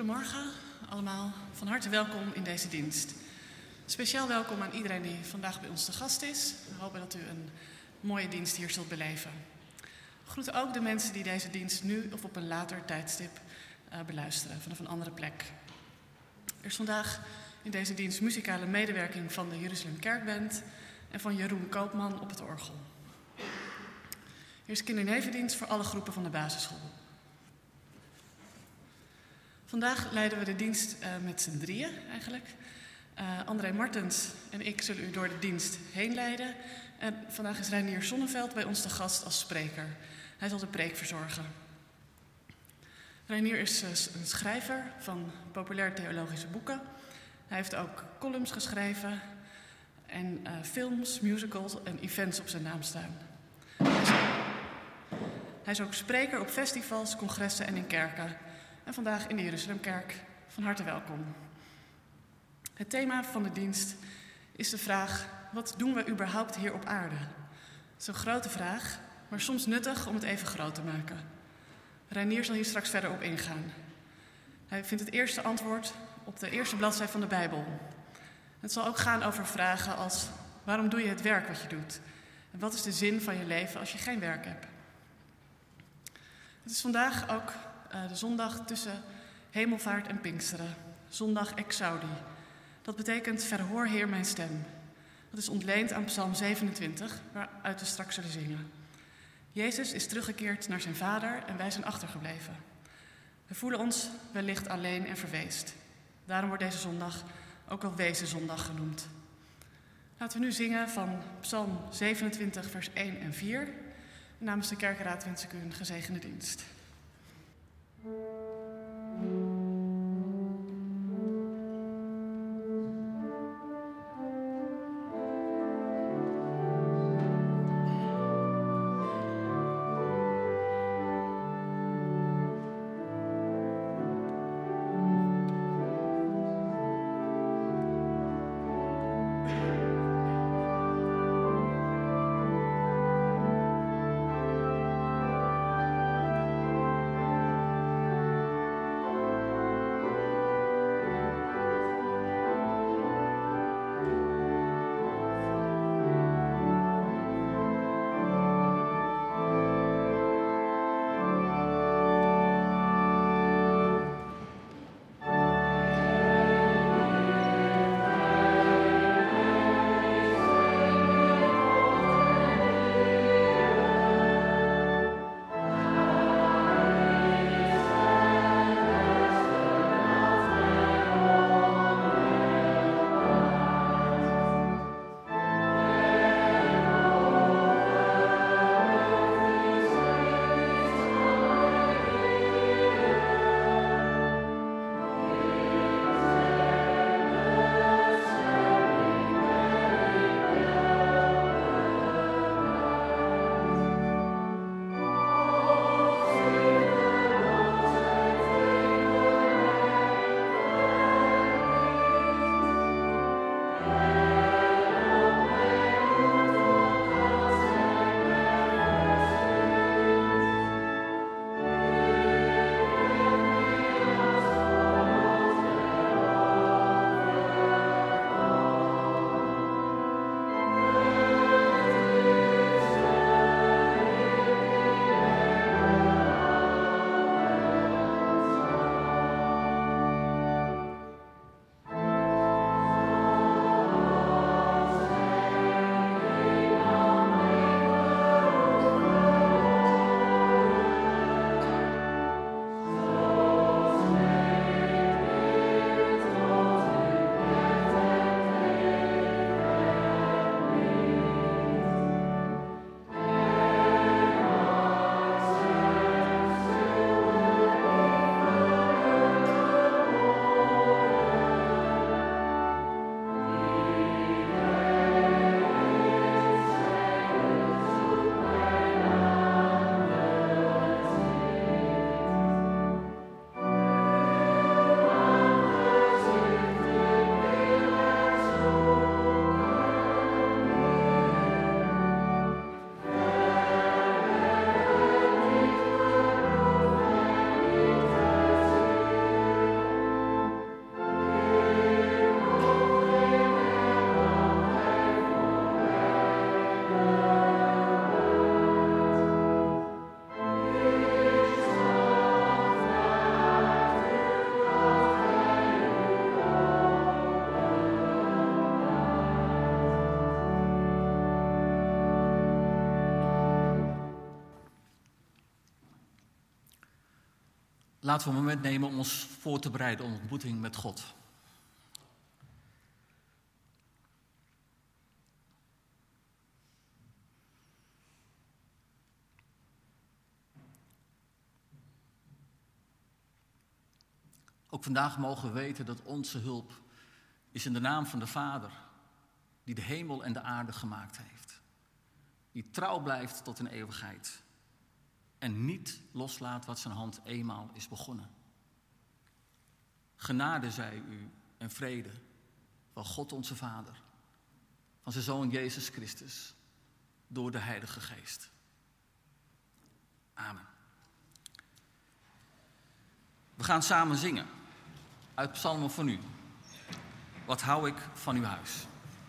Goedemorgen allemaal, van harte welkom in deze dienst. Speciaal welkom aan iedereen die vandaag bij ons te gast is. We hopen dat u een mooie dienst hier zult beleven. We groeten ook de mensen die deze dienst nu of op een later tijdstip beluisteren, vanaf een andere plek. Er is vandaag in deze dienst muzikale medewerking van de Jeruzalem Kerkband en van Jeroen Koopman op het orgel. Er is kindernevendienst voor alle groepen van de basisschool. Vandaag leiden we de dienst met z'n drieën eigenlijk. André Martens en ik zullen u door de dienst heen leiden. En vandaag is Reinier Sonneveld bij ons te gast als spreker. Hij zal de preek verzorgen. Reinier is een schrijver van populaire theologische boeken. Hij heeft ook columns geschreven en films, musicals en events op zijn naam staan. Hij is ook spreker op festivals, congressen en in kerken. En vandaag in de Jeruzalemkerk. Van harte welkom. Het thema van de dienst is de vraag: wat doen we überhaupt hier op aarde? Dat is een grote vraag, maar soms nuttig om het even groot te maken. Reinier zal hier straks verder op ingaan. Hij vindt het eerste antwoord op de eerste bladzijde van de Bijbel. Het zal ook gaan over vragen als: waarom doe je het werk wat je doet? En wat is de zin van je leven als je geen werk hebt? Het is vandaag ook de zondag tussen Hemelvaart en Pinksteren. Zondag Exaudi. Dat betekent: verhoor Heer mijn stem. Dat is ontleend aan Psalm 27, waaruit we straks zullen zingen. Jezus is teruggekeerd naar zijn Vader en wij zijn achtergebleven. We voelen ons wellicht alleen en verweest. Daarom wordt deze zondag ook wel Wezenzondag genoemd. Laten we nu zingen van Psalm 27, vers 1 en 4. Namens de kerkenraad wens ik u een gezegende dienst. Laten we een moment nemen om ons voor te bereiden op een ontmoeting met God. Ook vandaag mogen we weten dat onze hulp is in de naam van de Vader, die de hemel en de aarde gemaakt heeft. Die trouw blijft tot in eeuwigheid en niet loslaat wat zijn hand eenmaal is begonnen. Genade zij u en vrede van God onze Vader, van zijn Zoon Jezus Christus, door de Heilige Geest. Amen. We gaan samen zingen uit Psalmen van u. Wat hou ik van uw huis.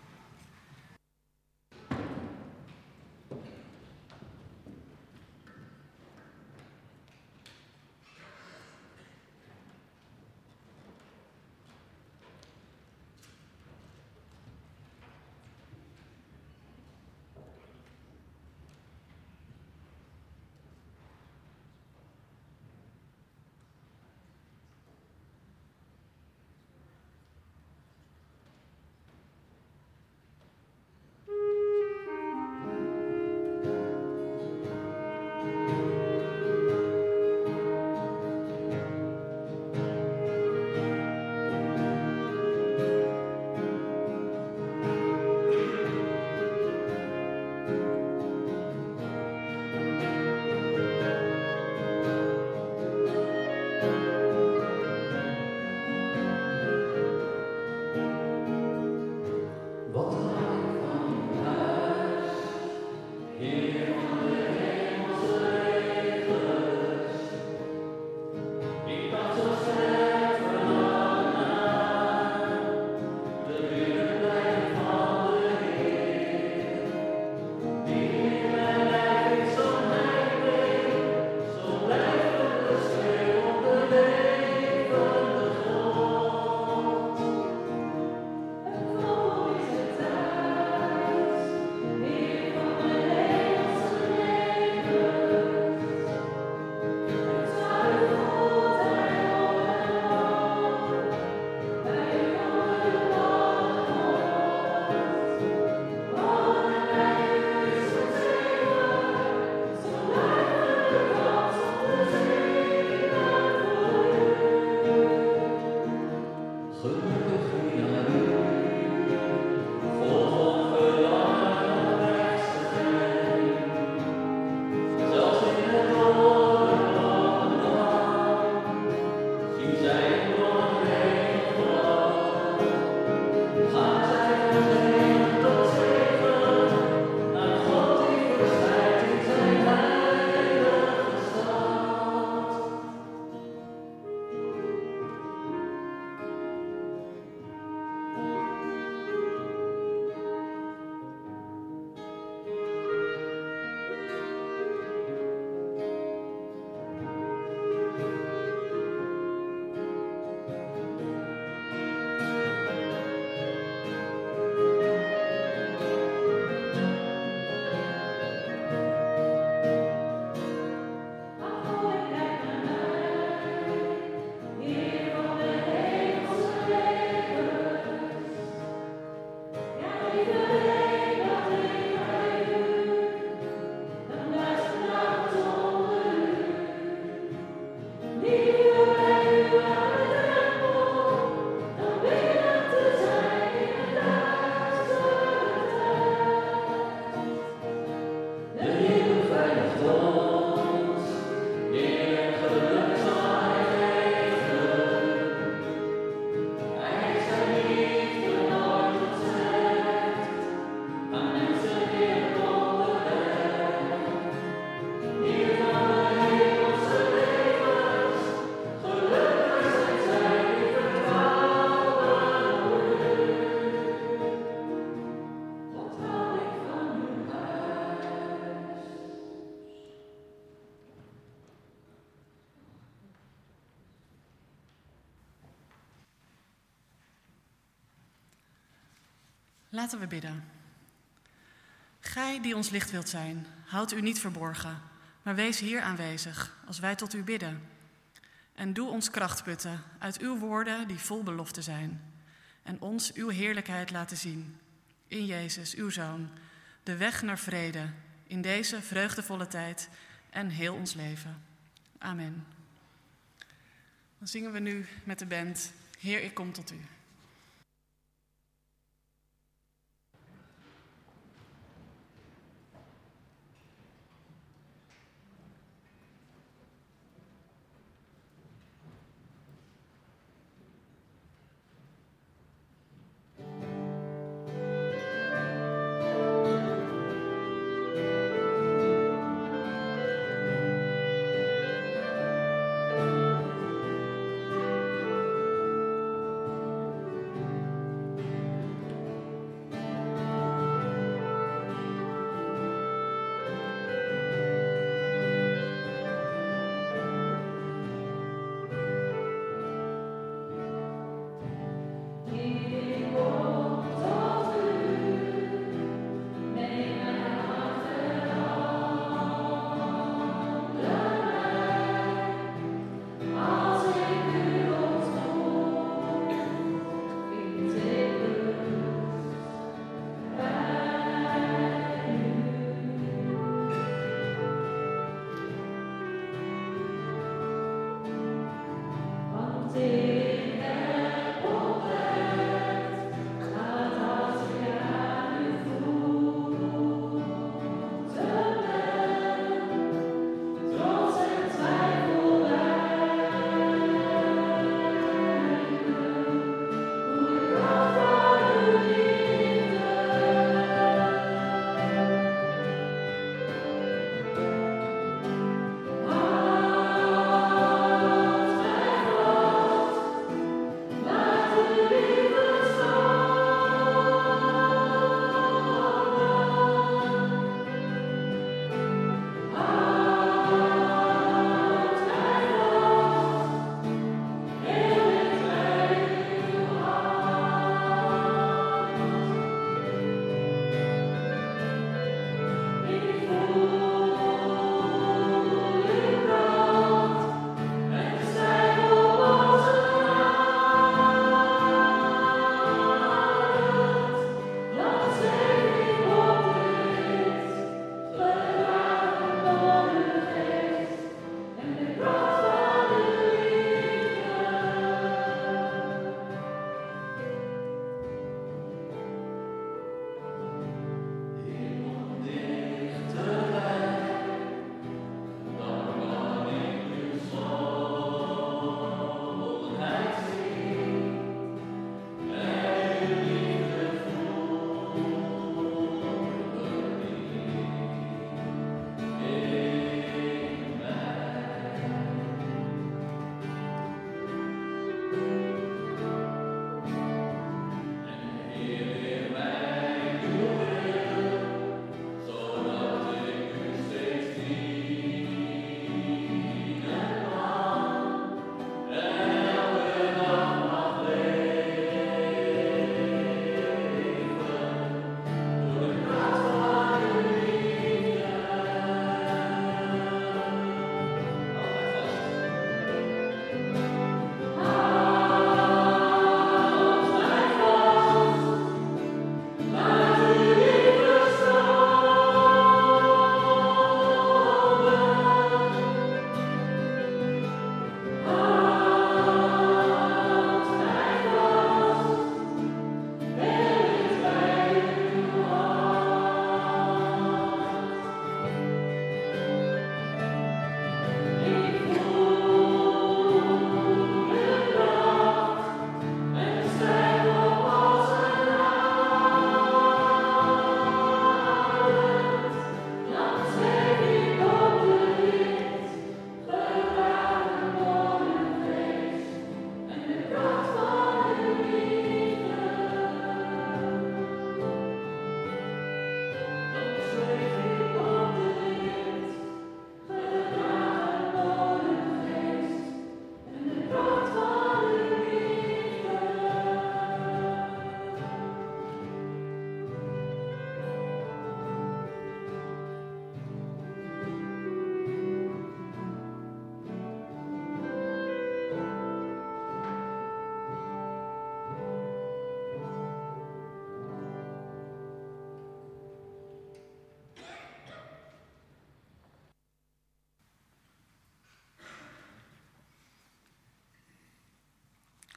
Laten we bidden. Gij die ons licht wilt zijn, houd u niet verborgen, maar wees hier aanwezig als wij tot u bidden. En doe ons kracht putten uit uw woorden die vol belofte zijn. En ons uw heerlijkheid laten zien. In Jezus, uw Zoon, de weg naar vrede in deze vreugdevolle tijd en heel ons leven. Amen. Dan zingen we nu met de band Heer, ik kom tot u.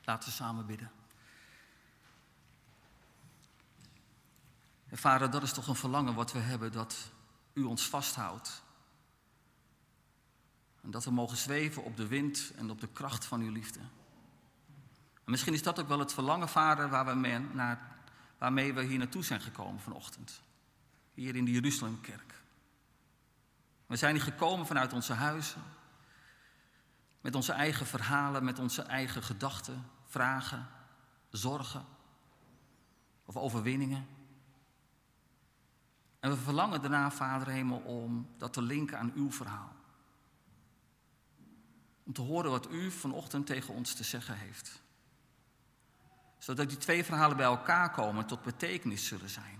Laten we samen bidden. En Vader, dat is toch een verlangen wat we hebben, dat u ons vasthoudt. En dat we mogen zweven op de wind en op de kracht van uw liefde. En misschien is dat ook wel het verlangen, Vader, waarmee we hier naartoe zijn gekomen vanochtend. Hier in de Jeruzalemkerk. We zijn hier gekomen vanuit onze huizen. Met onze eigen verhalen, met onze eigen gedachten, vragen, zorgen of overwinningen. En we verlangen daarna, Vader Hemel, om dat te linken aan uw verhaal. Om te horen wat u vanochtend tegen ons te zeggen heeft. Zodat die twee verhalen bij elkaar komen tot betekenis zullen zijn.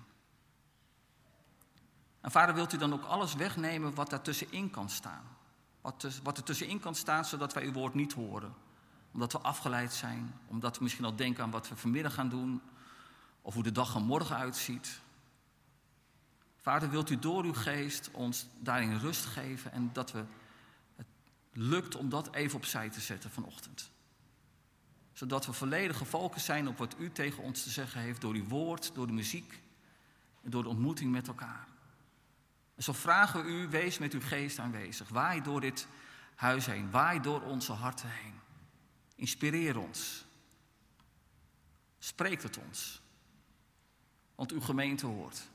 En Vader, wilt u dan ook alles wegnemen wat daar tussenin kan staan? Wat er tussenin kan staan, zodat wij uw woord niet horen. Omdat we afgeleid zijn, omdat we misschien al denken aan wat we vanmiddag gaan doen. Of hoe de dag van morgen uitziet. Vader, wilt u door uw geest ons daarin rust geven en dat het lukt om dat even opzij te zetten vanochtend. Zodat we volledig gefocust zijn op wat u tegen ons te zeggen heeft door uw woord, door de muziek en door de ontmoeting met elkaar. En zo vragen we u, wees met uw geest aanwezig. Waai door dit huis heen, waai door onze harten heen. Inspireer ons. Spreek het ons. Want uw gemeente hoort.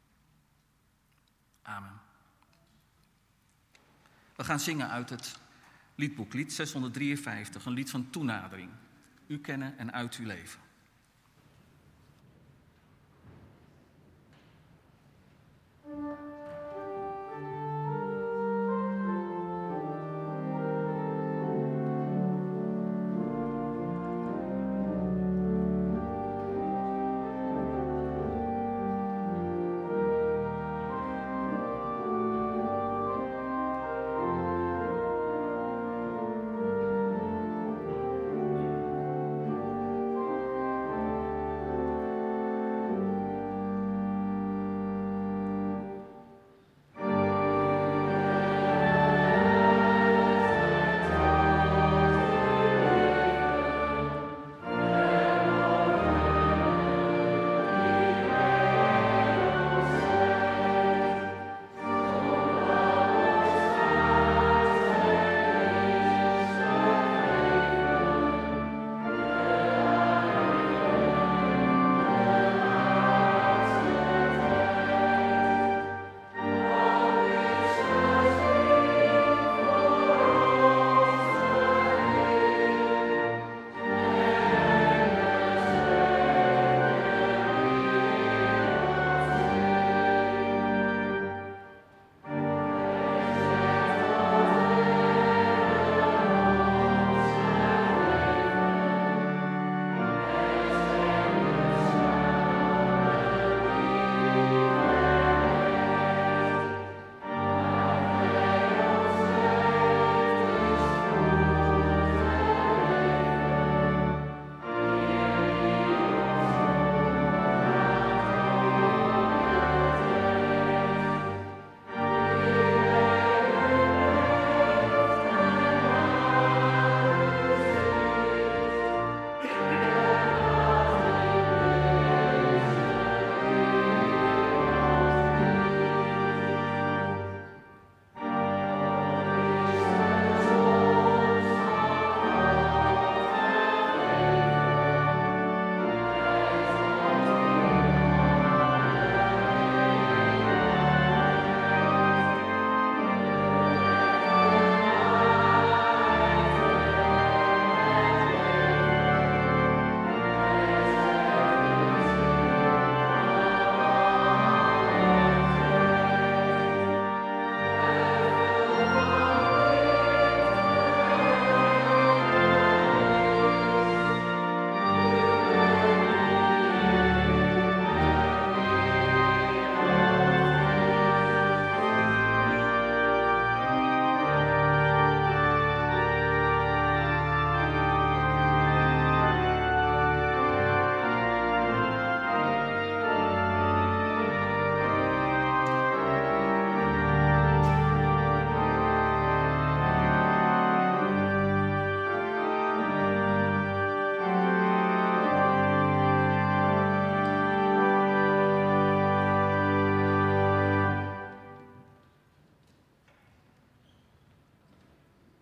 Amen. We gaan zingen uit het liedboek, lied 653, een lied van toenadering. U kennen en uit uw leven.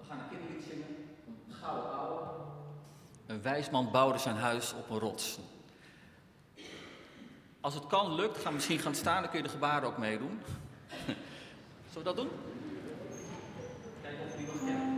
gaan een kinderlied zingen. Een gouden oude. Een wijs man bouwde zijn huis op een rots. Als het kan, lukt, ga misschien gaan staan, dan kun je de gebaren ook meedoen. Zullen we dat doen? Kijken of jullie dat kennen.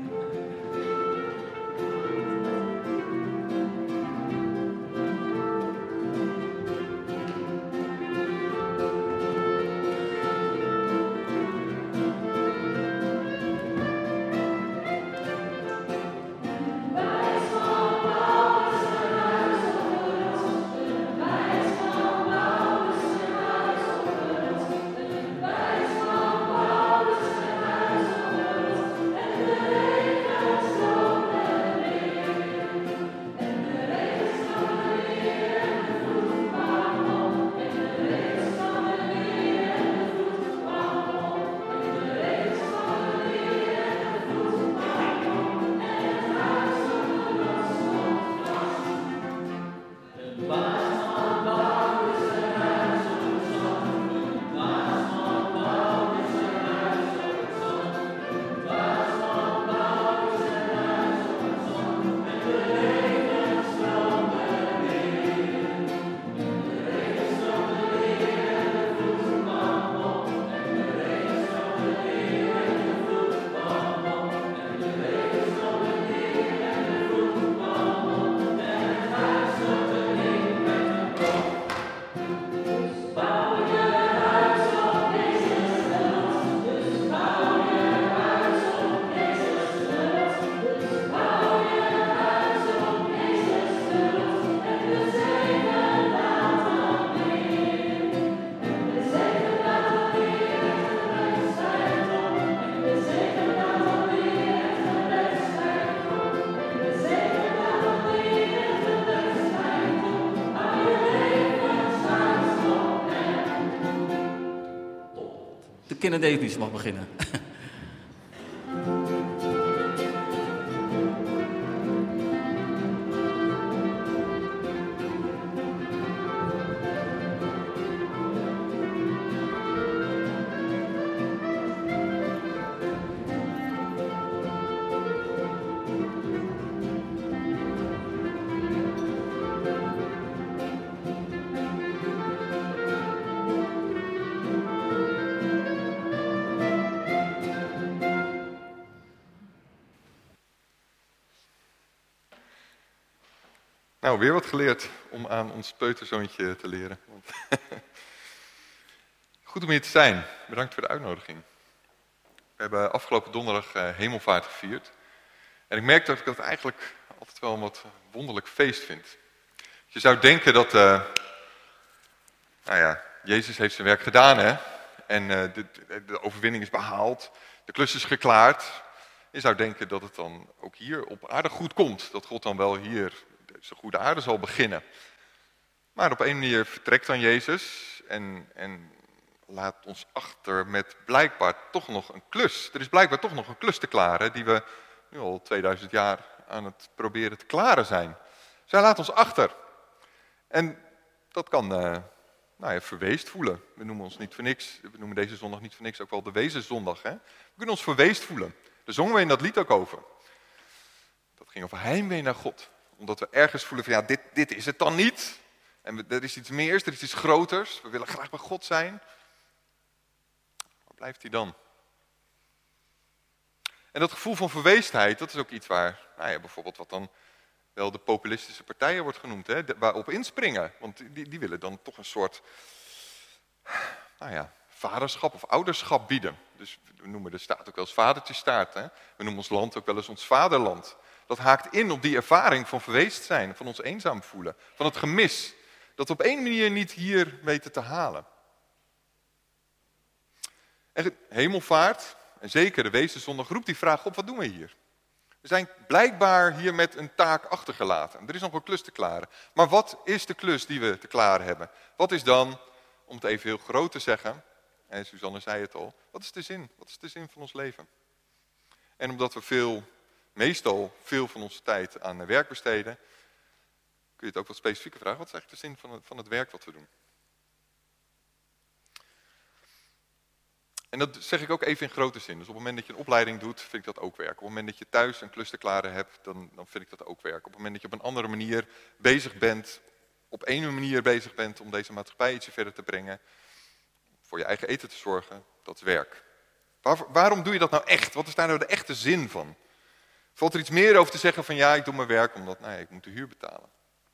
De kinderdefinitief mag beginnen. Nou, weer wat geleerd om aan ons peuterzoontje te leren. Goed om hier te zijn. Bedankt voor de uitnodiging. We hebben afgelopen donderdag Hemelvaart gevierd. En ik merk dat ik dat eigenlijk altijd wel een wat wonderlijk feest vind. Je zou denken dat, Jezus heeft zijn werk gedaan, hè? En de overwinning is behaald, de klus is geklaard. Je zou denken dat het dan ook hier op aarde goed komt. Dat God dan wel hier zijn goede aarde zal beginnen. Maar op een manier vertrekt dan Jezus en laat ons achter met blijkbaar toch nog een klus. Er is blijkbaar toch nog een klus te klaren die we nu al 2000 jaar aan het proberen te klaren zijn. Zij laat ons achter. En dat kan verweest voelen. We noemen ons niet voor niks, we noemen deze zondag niet voor niks ook wel de Wezenszondag. Hè? We kunnen ons verweest voelen. Daar zongen we in dat lied ook over. Dat ging over heimwee naar God. Omdat we ergens voelen van dit is het dan niet. En er is iets meer, er is iets groters. We willen graag bij God zijn. Waar blijft hij dan? En dat gevoel van verweestheid, dat is ook iets waar, bijvoorbeeld wat dan wel de populistische partijen wordt genoemd, hè, waarop inspringen. Want die willen dan toch een soort, vaderschap of ouderschap bieden. Dus we noemen de staat ook wel eens vadertjestaat. Hè. We noemen ons land ook wel eens ons vaderland. Dat haakt in op die ervaring van verweest zijn, van ons eenzaam voelen, van het gemis. Dat we op één manier niet hier weten te halen. En Hemelvaart, en zeker de Wezenszondag, roept die vraag op, wat doen we hier? We zijn blijkbaar hier met een taak achtergelaten. Er is nog een klus te klaren. Maar wat is de klus die we te klaren hebben? Wat is dan, om het even heel groot te zeggen, en Suzanne zei het al, wat is de zin? Wat is de zin van ons leven? En omdat we meestal veel van onze tijd aan werk besteden, kun je het ook wat specifieker vragen. Wat is eigenlijk de zin van het werk wat we doen? En dat zeg ik ook even in grote zin. Dus op het moment dat je een opleiding doet, vind ik dat ook werk. Op het moment dat je thuis een klus te klaren hebt, dan vind ik dat ook werk. Op het moment dat je op een andere manier bezig bent, op één manier bezig bent om deze maatschappij ietsje verder te brengen, voor je eigen eten te zorgen, dat is werk. Waarom doe je dat nou echt? Wat is daar nou de echte zin van? Valt er iets meer over te zeggen van ja, ik doe mijn werk omdat ik moet de huur betalen?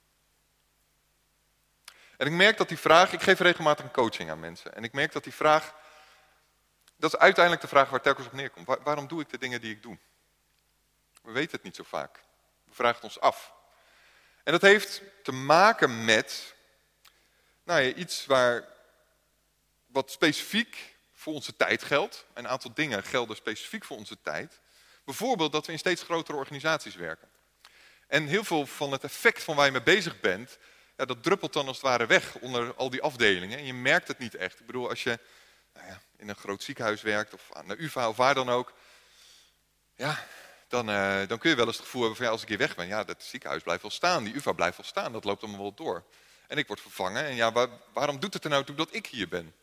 En ik merk dat die vraag, ik geef regelmatig een coaching aan mensen. En ik merk dat die vraag, dat is uiteindelijk de vraag waar het telkens op neerkomt. Waarom doe ik de dingen die ik doe? We weten het niet zo vaak. We vragen het ons af. En dat heeft te maken met iets wat specifiek voor onze tijd geldt. Een aantal dingen gelden specifiek voor onze tijd. Bijvoorbeeld dat we in steeds grotere organisaties werken. En heel veel van het effect van waar je mee bezig bent, dat druppelt dan als het ware weg onder al die afdelingen. En je merkt het niet echt. Ik bedoel, als je in een groot ziekenhuis werkt of aan de UvA of waar dan ook, dan kun je wel eens het gevoel hebben van als ik hier weg ben, dat ziekenhuis blijft wel staan, die UvA blijft wel staan, dat loopt allemaal wel door. En ik word vervangen en waarom doet het er nou toe dat ik hier ben?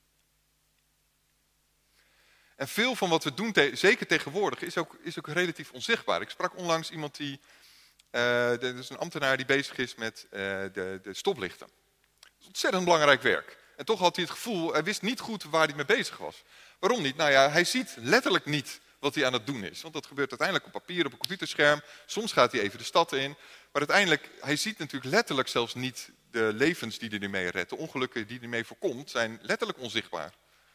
En veel van wat we doen, zeker tegenwoordig, is ook relatief onzichtbaar. Ik sprak onlangs iemand dat is een ambtenaar die bezig is met de stoplichten. Dat is ontzettend belangrijk werk. En toch had hij het gevoel, hij wist niet goed waar hij mee bezig was. Waarom niet? Hij ziet letterlijk niet wat hij aan het doen is. Want dat gebeurt uiteindelijk op papier, op een computerscherm. Soms gaat hij even de stad in. Maar uiteindelijk, hij ziet natuurlijk letterlijk zelfs niet de levens die hij ermee redt. De ongelukken die hij ermee voorkomt, zijn letterlijk onzichtbaar.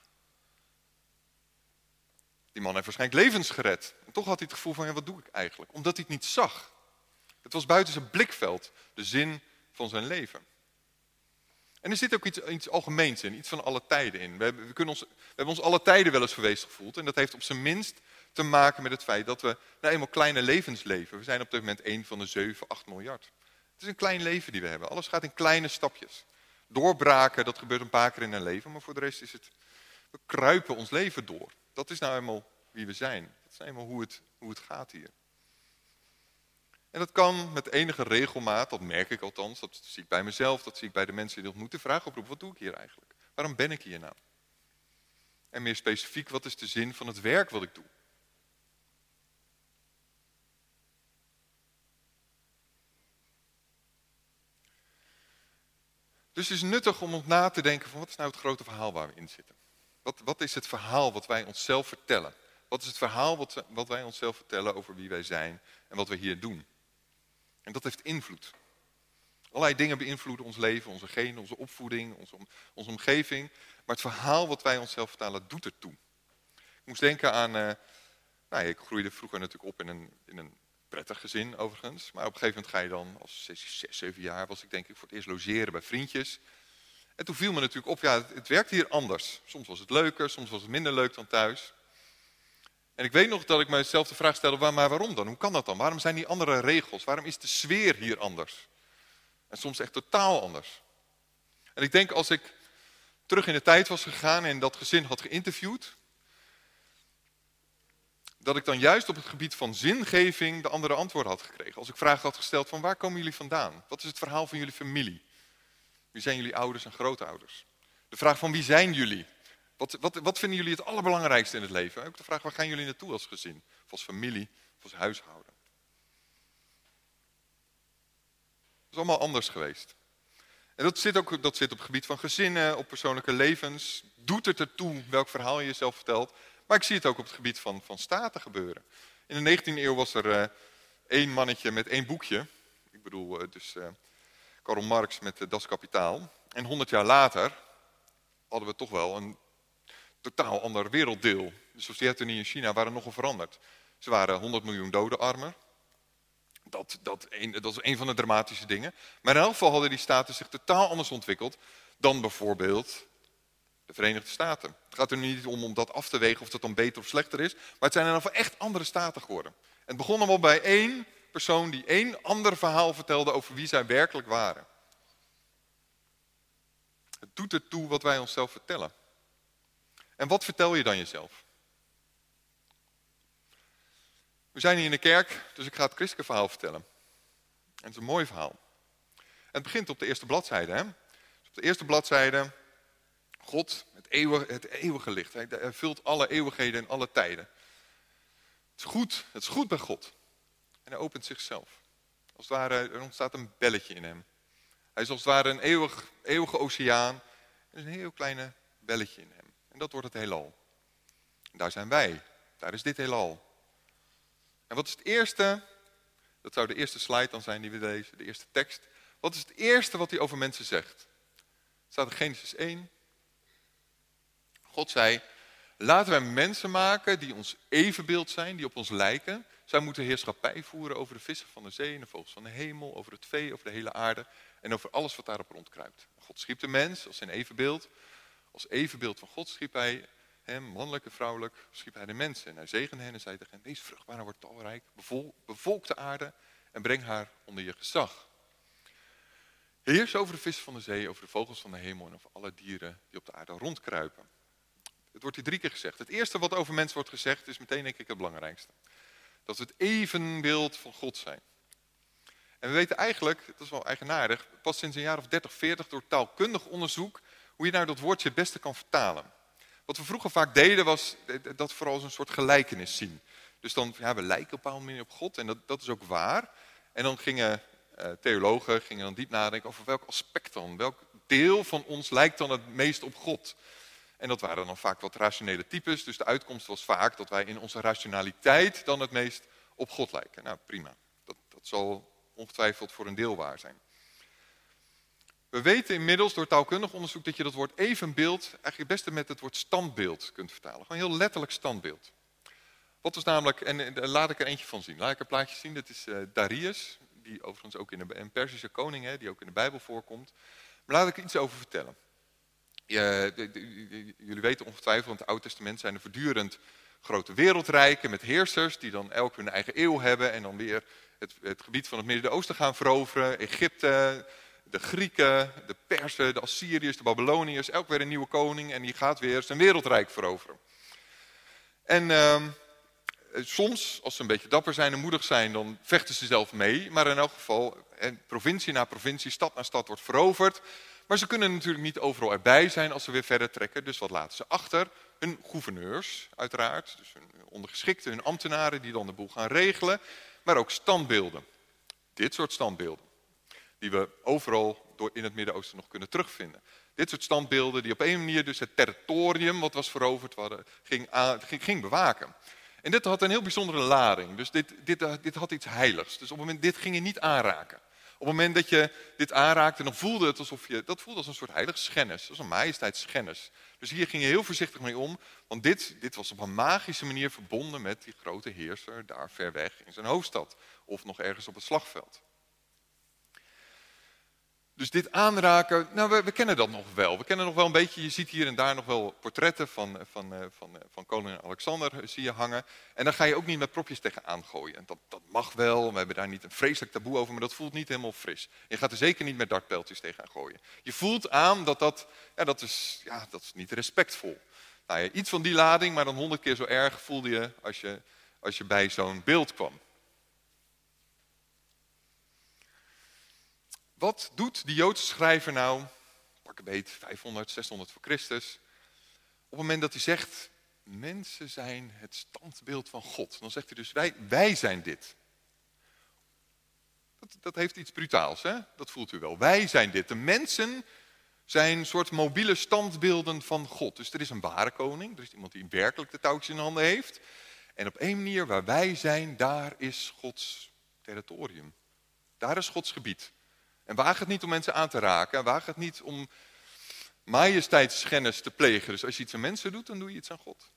Die man heeft waarschijnlijk levens gered. En toch had hij het gevoel van, wat doe ik eigenlijk? Omdat hij het niet zag. Het was buiten zijn blikveld, de zin van zijn leven. En er zit ook iets algemeens in, iets van alle tijden in. We hebben ons alle tijden wel eens verwezen gevoeld. En dat heeft op zijn minst te maken met het feit dat we eenmaal kleine levens leven. We zijn op dit moment 1 van de 7, 8 miljard. Het is een klein leven die we hebben. Alles gaat in kleine stapjes. Doorbraken, dat gebeurt een paar keer in een leven. Maar voor de rest is het, we kruipen ons leven door. Dat is nou eenmaal wie we zijn. Dat is nou eenmaal hoe het gaat hier. En dat kan met enige regelmaat, dat merk ik althans, dat zie ik bij mezelf, dat zie ik bij de mensen die ontmoeten, de vraag oproepen, wat doe ik hier eigenlijk? Waarom ben ik hier nou? En meer specifiek, wat is de zin van het werk wat ik doe? Dus het is nuttig om ons na te denken van wat is nou het grote verhaal waar we in zitten? Wat is het verhaal wat wij onszelf vertellen? Wat is het verhaal wat wij onszelf vertellen over wie wij zijn en wat we hier doen? En dat heeft invloed. Allerlei dingen beïnvloeden ons leven, onze genen, onze opvoeding, onze omgeving. Maar het verhaal wat wij onszelf vertellen doet ertoe. Ik moest denken aan, ik groeide vroeger natuurlijk op in een prettig gezin overigens. Maar op een gegeven moment ga je dan, als 6, 7 jaar was ik denk ik voor het eerst logeren bij vriendjes. En toen viel me natuurlijk op, het werkte hier anders. Soms was het leuker, soms was het minder leuk dan thuis. En ik weet nog dat ik mezelf de vraag stelde, maar waarom dan? Hoe kan dat dan? Waarom zijn die andere regels? Waarom is de sfeer hier anders? En soms echt totaal anders. En ik denk als ik terug in de tijd was gegaan en dat gezin had geïnterviewd, dat ik dan juist op het gebied van zingeving de andere antwoorden had gekregen. Als ik vragen had gesteld van waar komen jullie vandaan? Wat is het verhaal van jullie familie? Wie zijn jullie ouders en grootouders? De vraag van wie zijn jullie? Wat vinden jullie het allerbelangrijkste in het leven? Ook de vraag, waar gaan jullie naartoe als gezin? Of als familie, of als huishouden? Dat is allemaal anders geweest. En dat zit op het gebied van gezinnen, op persoonlijke levens. Doet het ertoe welk verhaal je jezelf vertelt? Maar ik zie het ook op het gebied van staten gebeuren. In de 19e eeuw was er 1 mannetje met 1 boekje. Ik bedoel Karl Marx met Das Kapitaal. En 100 jaar later hadden we toch wel een totaal ander werelddeel. De Sovjet-Unie en China waren nogal veranderd. Ze waren 100 miljoen doden armer. Dat is een van de dramatische dingen. Maar in elk geval hadden die staten zich totaal anders ontwikkeld dan bijvoorbeeld de Verenigde Staten. Het gaat er nu niet om dat af te wegen of dat dan beter of slechter is. Maar het zijn in elk geval echt andere staten geworden. En het begon allemaal bij 1 persoon die 1 ander verhaal vertelde over wie zij werkelijk waren. Het doet ertoe wat wij onszelf vertellen. En wat vertel je dan jezelf? We zijn hier in de kerk, dus ik ga het christelijke verhaal vertellen. En het is een mooi verhaal. En het begint op de eerste bladzijde. Dus op de eerste bladzijde, God, het eeuwige licht. Hij vult alle eeuwigheden en alle tijden. Het is goed bij God. En hij opent zichzelf. Als het ware, er ontstaat een belletje in hem. Hij is als het ware een eeuwige oceaan. Er is een heel kleine belletje in hem. En dat wordt het heelal. En daar zijn wij. Daar is dit heelal. En wat is het eerste? Dat zou de eerste slide dan zijn die we lezen. De eerste tekst. Wat is het eerste wat hij over mensen zegt? Het staat in Genesis 1. God zei, laten wij mensen maken die ons evenbeeld zijn, die op ons lijken. Zij moeten heerschappij voeren over de vissen van de zee en de vogels van de hemel, over het vee, over de hele aarde en over alles wat daarop rondkruipt. God schiep de mens als zijn evenbeeld. Als evenbeeld van God schiep hij hem, mannelijk en vrouwelijk, schiep hij de mensen. En hij zegende hen en zei tegen hen, wees vruchtbaar en word talrijk, bevolk de aarde en breng haar onder je gezag. Heers over de vissen van de zee, over de vogels van de hemel en over alle dieren die op de aarde rondkruipen. Het wordt hier 3 keer gezegd. Het eerste wat over mensen wordt gezegd is meteen denk ik het belangrijkste. Dat we het evenbeeld van God zijn. En we weten eigenlijk, dat is wel eigenaardig, pas sinds een jaar of 30, 40 door taalkundig onderzoek hoe je nou dat woordje het beste kan vertalen. Wat we vroeger vaak deden was dat vooral als een soort gelijkenis zien. Dus dan, ja, we lijken op een bepaalde manier op God en dat is ook waar. En dan gingen theologen dan diep nadenken over welk aspect dan, welk deel van ons lijkt dan het meest op God. En dat waren dan vaak wat rationele types. Dus de uitkomst was vaak dat wij in onze rationaliteit dan het meest op God lijken. Nou, prima. Dat zal ongetwijfeld voor een deel waar zijn. We weten inmiddels door taalkundig onderzoek dat je dat woord evenbeeld eigenlijk het beste met het woord standbeeld kunt vertalen. Gewoon heel letterlijk standbeeld. Wat was namelijk, en daar laat ik er eentje van zien. Laat ik een plaatje zien. Dat is Darius, die overigens ook een Perzische koning, die ook in de Bijbel voorkomt. Maar laat ik er iets over vertellen. Jullie weten ongetwijfeld, in het Oude Testament zijn er voortdurend grote wereldrijken met heersers die dan elk hun eigen eeuw hebben en dan weer het gebied van het Midden-Oosten gaan veroveren. Egypte, de Grieken, de Persen, de Assyriërs, de Babyloniërs, elk weer een nieuwe koning en die gaat weer zijn wereldrijk veroveren. En soms, als ze een beetje dapper zijn en moedig zijn, dan vechten ze zelf mee. Maar in elk geval, provincie na provincie, stad na stad wordt veroverd. Maar ze kunnen natuurlijk niet overal erbij zijn als ze weer verder trekken. Dus wat laten ze achter? Hun gouverneurs, uiteraard. Dus hun ondergeschikten, hun ambtenaren die dan de boel gaan regelen. Maar ook standbeelden. Dit soort standbeelden. Die we overal in het Midden-Oosten nog kunnen terugvinden. Dit soort standbeelden die op een manier dus het territorium wat was veroverd ging bewaken. En dit had een heel bijzondere lading. Dus dit had iets heiligs. Dus op het moment, dit ging je niet aanraken. Op het moment dat je dit aanraakte, dan voelde het alsof dat voelde als een soort heilig schennis. Dat was een majesteitsschennis. Dus hier ging je heel voorzichtig mee om, want dit was op een magische manier verbonden met die grote heerser daar ver weg in zijn hoofdstad. Of nog ergens op het slagveld. Dus dit aanraken, nou we kennen dat nog wel. We kennen nog wel een beetje, je ziet hier en daar nog wel portretten van koning Alexander zie je hangen. En daar ga je ook niet met propjes tegenaan gooien. En dat mag wel, we hebben daar niet een vreselijk taboe over, maar dat voelt niet helemaal fris. Je gaat er zeker niet met dartpijltjes tegenaan gooien. Je voelt aan dat is niet respectvol. Nou ja, iets van die lading, maar dan 100 keer zo erg voelde je als je bij zo'n beeld kwam. Wat doet die Joodse schrijver nou, pak een beet, 500, 600 voor Christus, op het moment dat hij zegt, mensen zijn het standbeeld van God. Dan zegt hij dus, wij zijn dit. Dat heeft iets brutaals, hè? Dat voelt u wel. Wij zijn dit. De mensen zijn een soort mobiele standbeelden van God. Dus er is een ware koning, er is iemand die werkelijk de touwtjes in handen heeft. En op één manier waar wij zijn, daar is Gods territorium. Daar is Gods gebied. En waag het niet om mensen aan te raken. Waag het niet om majesteitsschennis te plegen. Dus als je iets aan mensen doet, dan doe je iets aan God.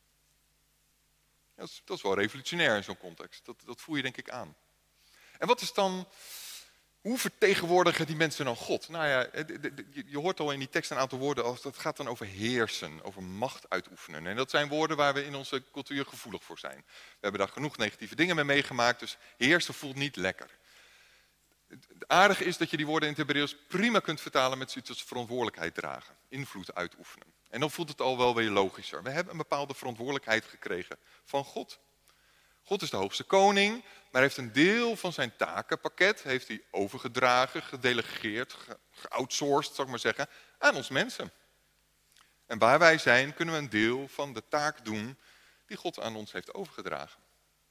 Dat is wel revolutionair in zo'n context. Dat voel je denk ik aan. En wat is dan, hoe vertegenwoordigen die mensen dan God? Nou ja, je hoort al in die tekst een aantal woorden, als dat gaat dan over heersen, over macht uitoefenen. En dat zijn woorden waar we in onze cultuur gevoelig voor zijn. We hebben daar genoeg negatieve dingen mee meegemaakt, dus heersen voelt niet lekker. Het aardige is dat je die woorden in het Hebreeuws prima kunt vertalen met zoiets als verantwoordelijkheid dragen, invloed uitoefenen. En dan voelt het al wel weer logischer. We hebben een bepaalde verantwoordelijkheid gekregen van God. God is de hoogste koning, maar heeft een deel van zijn takenpakket heeft hij overgedragen, gedelegeerd, geoutsourced, zal ik maar zeggen, aan ons mensen. En waar wij zijn, kunnen we een deel van de taak doen die God aan ons heeft overgedragen.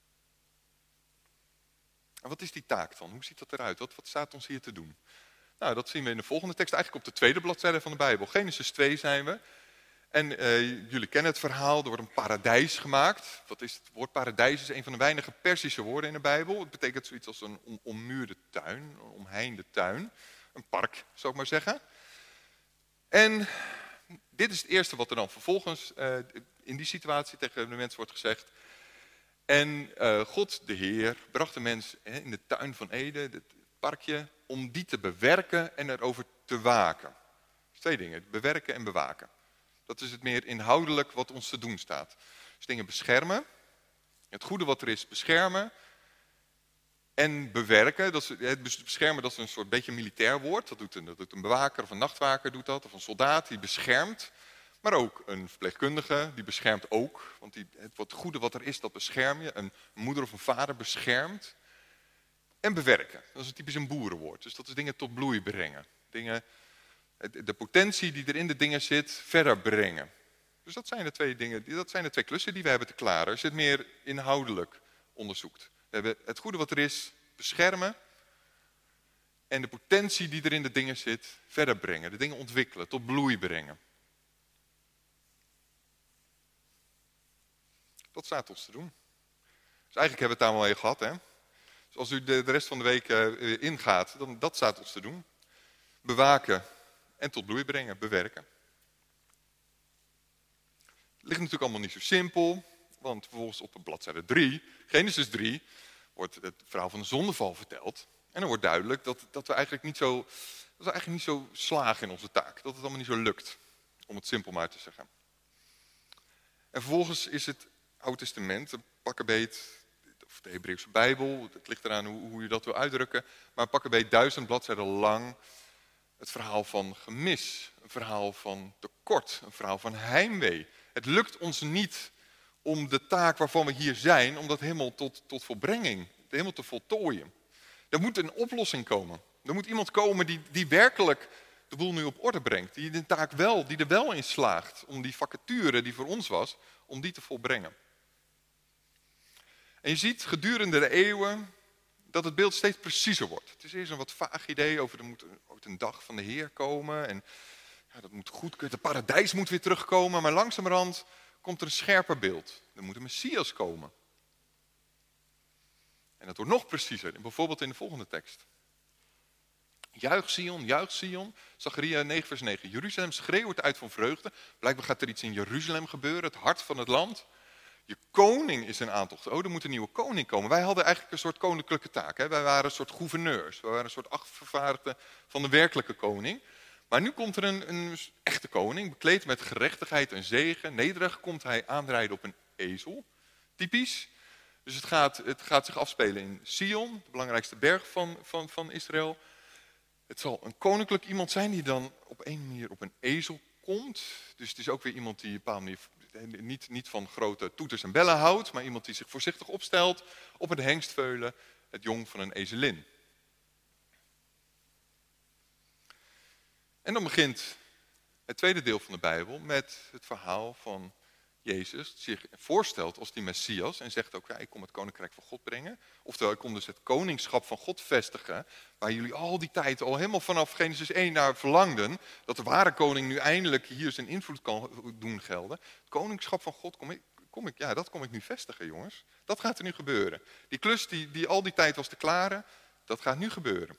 En wat is die taak dan? Hoe ziet dat eruit? Wat staat ons hier te doen? Nou, dat zien we in de volgende tekst, eigenlijk op de tweede bladzijde van de Bijbel. Genesis 2 zijn we. En jullie kennen het verhaal, er wordt een paradijs gemaakt. Wat is het woord paradijs? Is een van de weinige Perzische woorden in de Bijbel. Het betekent zoiets als een ommuurde tuin, een omheinde tuin. Een park, zou ik maar zeggen. En dit is het eerste wat er dan vervolgens in die situatie tegen de mens wordt gezegd. En God, de Heer, bracht de mens in de tuin van Eden, het parkje, om die te bewerken en erover te waken. Dus twee dingen, bewerken en bewaken. Dat is het meer inhoudelijk wat ons te doen staat. Dus dingen beschermen, het goede wat er is beschermen en bewerken. Het beschermen, dat is een soort beetje militair woord. Dat doet een bewaker of een nachtwaker doet dat, of een soldaat die beschermt. Maar ook een verpleegkundige, die beschermt ook. Want het goede wat er is, dat bescherm je. Een moeder of een vader beschermt. En bewerken, dat is typisch een boerenwoord. Dus dat is dingen tot bloei brengen. De potentie die er in de dingen zit, verder brengen. Dus dat zijn de twee dingen, dat zijn de twee klussen die we hebben te klaren. Als je het meer inhoudelijk onderzoekt. We hebben het goede wat er is, beschermen. En de potentie die er in de dingen zit, verder brengen. De dingen ontwikkelen, tot bloei brengen. Dat staat ons te doen. Dus eigenlijk hebben we het daar wel mee gehad, hè. Dus als u de rest van de week ingaat, dan dat staat ons te doen. Bewaken en tot bloei brengen, bewerken. Het ligt natuurlijk allemaal niet zo simpel, want vervolgens op bladzijde 3, Genesis 3, wordt het verhaal van de zondeval verteld. En dan wordt duidelijk dat we eigenlijk niet zo slagen in onze taak. Dat het allemaal niet zo lukt, om het simpel maar te zeggen. En vervolgens is het Oude Testament, een pakkenbeet, of de Hebreeuwse Bijbel, het ligt eraan hoe je dat wil uitdrukken, maar een pakkenbeet 1000 bladzijden lang het verhaal van gemis, een verhaal van tekort, een verhaal van heimwee. Het lukt ons niet om de taak waarvan we hier zijn, om dat helemaal tot volbrenging, helemaal te voltooien. Er moet een oplossing komen. Er moet iemand komen die werkelijk de boel nu op orde brengt. Die de taak die er wel in slaagt om die vacature die voor ons was, om die te volbrengen. En je ziet gedurende de eeuwen dat het beeld steeds preciezer wordt. Het is eerst een wat vaag idee over er moet ooit een dag van de Heer komen. En ja, dat moet goed, het paradijs moet weer terugkomen. Maar langzamerhand komt er een scherper beeld. Er moet een Messias komen. En dat wordt nog preciezer, bijvoorbeeld in de volgende tekst. Juich Sion, Zacharia 9 vers 9. Jeruzalem schreeuwt uit van vreugde. Blijkbaar gaat er iets in Jeruzalem gebeuren, het hart van het land. Je koning is in aantocht. Oh, er moet een nieuwe koning komen. Wij hadden eigenlijk een soort koninklijke taak. Hè? Wij waren een soort gouverneurs. Wij waren een soort afgevaardigden van de werkelijke koning. Maar nu komt er een echte koning, bekleed met gerechtigheid en zegen. Nederig komt hij aanrijden op een ezel. Typisch. Dus het gaat zich afspelen in Sion, de belangrijkste berg van Israël. Het zal een koninklijk iemand zijn die dan op een manier op een ezel komt. Dus het is ook weer iemand die op een bepaalde manier niet van grote toeters en bellen houdt, maar iemand die zich voorzichtig opstelt op een hengstveulen, het jong van een ezelin. En dan begint het tweede deel van de Bijbel met het verhaal van Jezus zich voorstelt als die Messias en zegt ook, ja, ik kom het koninkrijk van God brengen. Oftewel, ik kom dus het koningschap van God vestigen, waar jullie al die tijd al helemaal vanaf Genesis 1 naar verlangden, dat de ware koning nu eindelijk hier zijn invloed kan doen gelden. Het koningschap van God kom ik nu vestigen, jongens. Dat gaat er nu gebeuren. Die klus die al die tijd was te klaren, dat gaat nu gebeuren.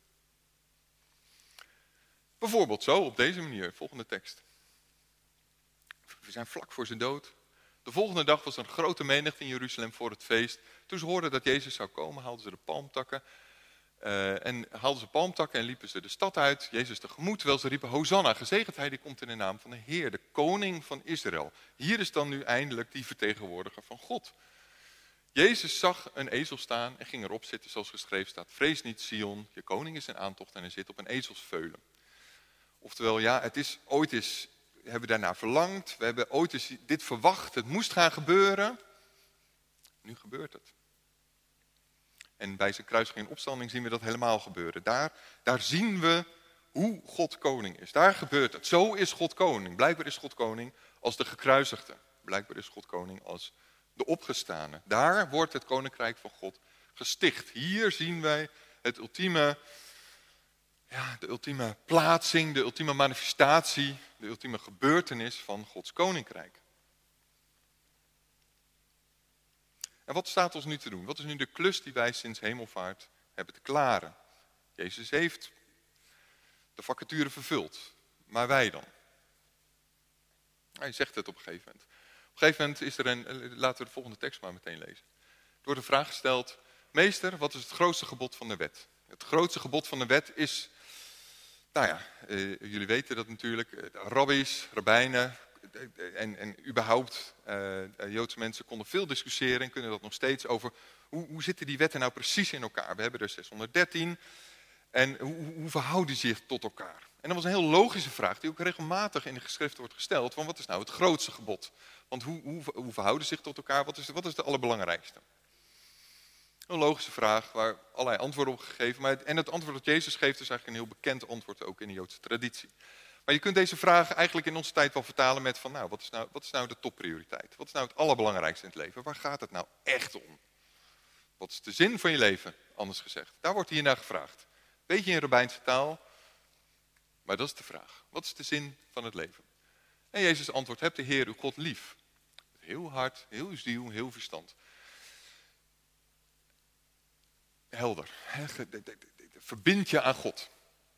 Bijvoorbeeld zo, op deze manier, volgende tekst. We zijn vlak voor zijn dood. De volgende dag was er een grote menigte in Jeruzalem voor het feest. Toen ze hoorden dat Jezus zou komen, haalden ze palmtakken en liepen ze de stad uit, Jezus tegemoet, terwijl ze riepen, Hosanna, gezegend hij die komt in de naam van de Heer, de koning van Israël. Hier is dan nu eindelijk die vertegenwoordiger van God. Jezus zag een ezel staan en ging erop zitten zoals geschreven staat. Vrees niet, Sion, je koning is in aantocht en hij zit op een ezelsveulen. Oftewel, ja, we hebben daarna verlangd, we hebben ooit eens dit verwacht, het moest gaan gebeuren. Nu gebeurt het. En bij zijn kruisiging en opstanding zien we dat helemaal gebeuren. Daar zien we hoe God koning is. Daar gebeurt het. Zo is God koning. Blijkbaar is God koning als de gekruisigde. Blijkbaar is God koning als de opgestane. Daar wordt het koninkrijk van God gesticht. Hier zien wij het de ultieme plaatsing, de ultieme manifestatie, de ultieme gebeurtenis van Gods koninkrijk. En wat staat ons nu te doen? Wat is nu de klus die wij sinds hemelvaart hebben te klaren? Jezus heeft de vacature vervuld, maar wij dan? Hij zegt het op een gegeven moment. Op een gegeven moment is er laten we de volgende tekst maar meteen lezen. Er wordt een vraag gesteld: meester, wat is het grootste gebod van de wet? Het grootste gebod van de wet is, jullie weten dat natuurlijk, rabbies, rabbijnen en überhaupt Joodse mensen konden veel discussiëren en kunnen dat nog steeds over hoe zitten die wetten nou precies in elkaar. We hebben er 613 en hoe verhouden ze zich tot elkaar? En dat was een heel logische vraag die ook regelmatig in de geschriften wordt gesteld, van wat is nou het grootste gebod? Want hoe verhouden ze zich tot elkaar? Wat is het allerbelangrijkste? Een logische vraag waar allerlei antwoorden op gegeven worden. En het antwoord dat Jezus geeft is eigenlijk een heel bekend antwoord ook in de Joodse traditie. Maar je kunt deze vraag eigenlijk in onze tijd wel vertalen met van wat is nou de topprioriteit? Wat is nou het allerbelangrijkste in het leven? Waar gaat het nou echt om? Wat is de zin van je leven, anders gezegd? Daar wordt hier naar gevraagd. Beetje in rabbijnse taal, maar dat is de vraag. Wat is de zin van het leven? En Jezus antwoordt: heb de Heer uw God lief. Heel hart, heel uw ziel, heel verstand. Helder. Verbind je aan God.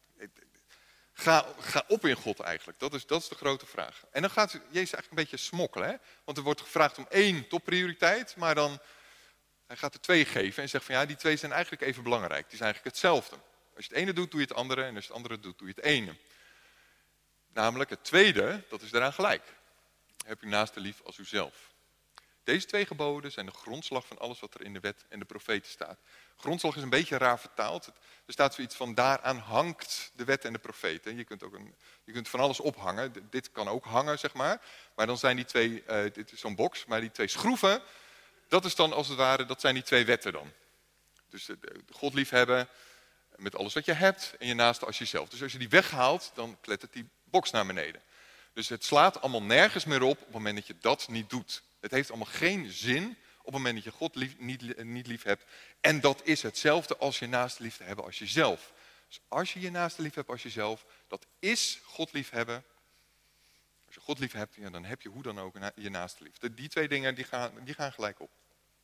Ga op in God eigenlijk. Dat is de grote vraag. En dan gaat Jezus eigenlijk een beetje smokkelen. Hè? Want er wordt gevraagd om 1 topprioriteit, maar dan hij gaat er 2 geven en zegt van die 2 zijn eigenlijk even belangrijk. Die zijn eigenlijk hetzelfde. Als je het ene doet, doe je het andere. En als je het andere doet, doe je het ene. Namelijk het tweede, dat is daaraan gelijk. Heb uw naaste lief als uzelf. Deze 2 geboden zijn de grondslag van alles wat er in de wet en de profeten staat. Grondslag is een beetje raar vertaald. Er staat zoiets van: daaraan hangt de wet en de profeten. Je kunt van alles ophangen. Dit kan ook hangen, zeg maar. Maar dan zijn die 2, dit is zo'n box, maar die 2 schroeven, dat is dan als het ware, dat zijn die 2 wetten dan. Dus de God liefhebben met alles wat je hebt en je naaste als jezelf. Dus als je die weghaalt, dan klettert die box naar beneden. Dus het slaat allemaal nergens meer op het moment dat je dat niet doet. Het heeft allemaal geen zin op het moment dat je God niet lief hebt. En dat is hetzelfde als je naaste lief te hebben als jezelf. Dus als je je naaste lief hebt als jezelf, dat is God lief hebben. Als je God lief hebt, dan heb je hoe dan ook je naaste lief. Die 2 dingen die gaan gelijk op.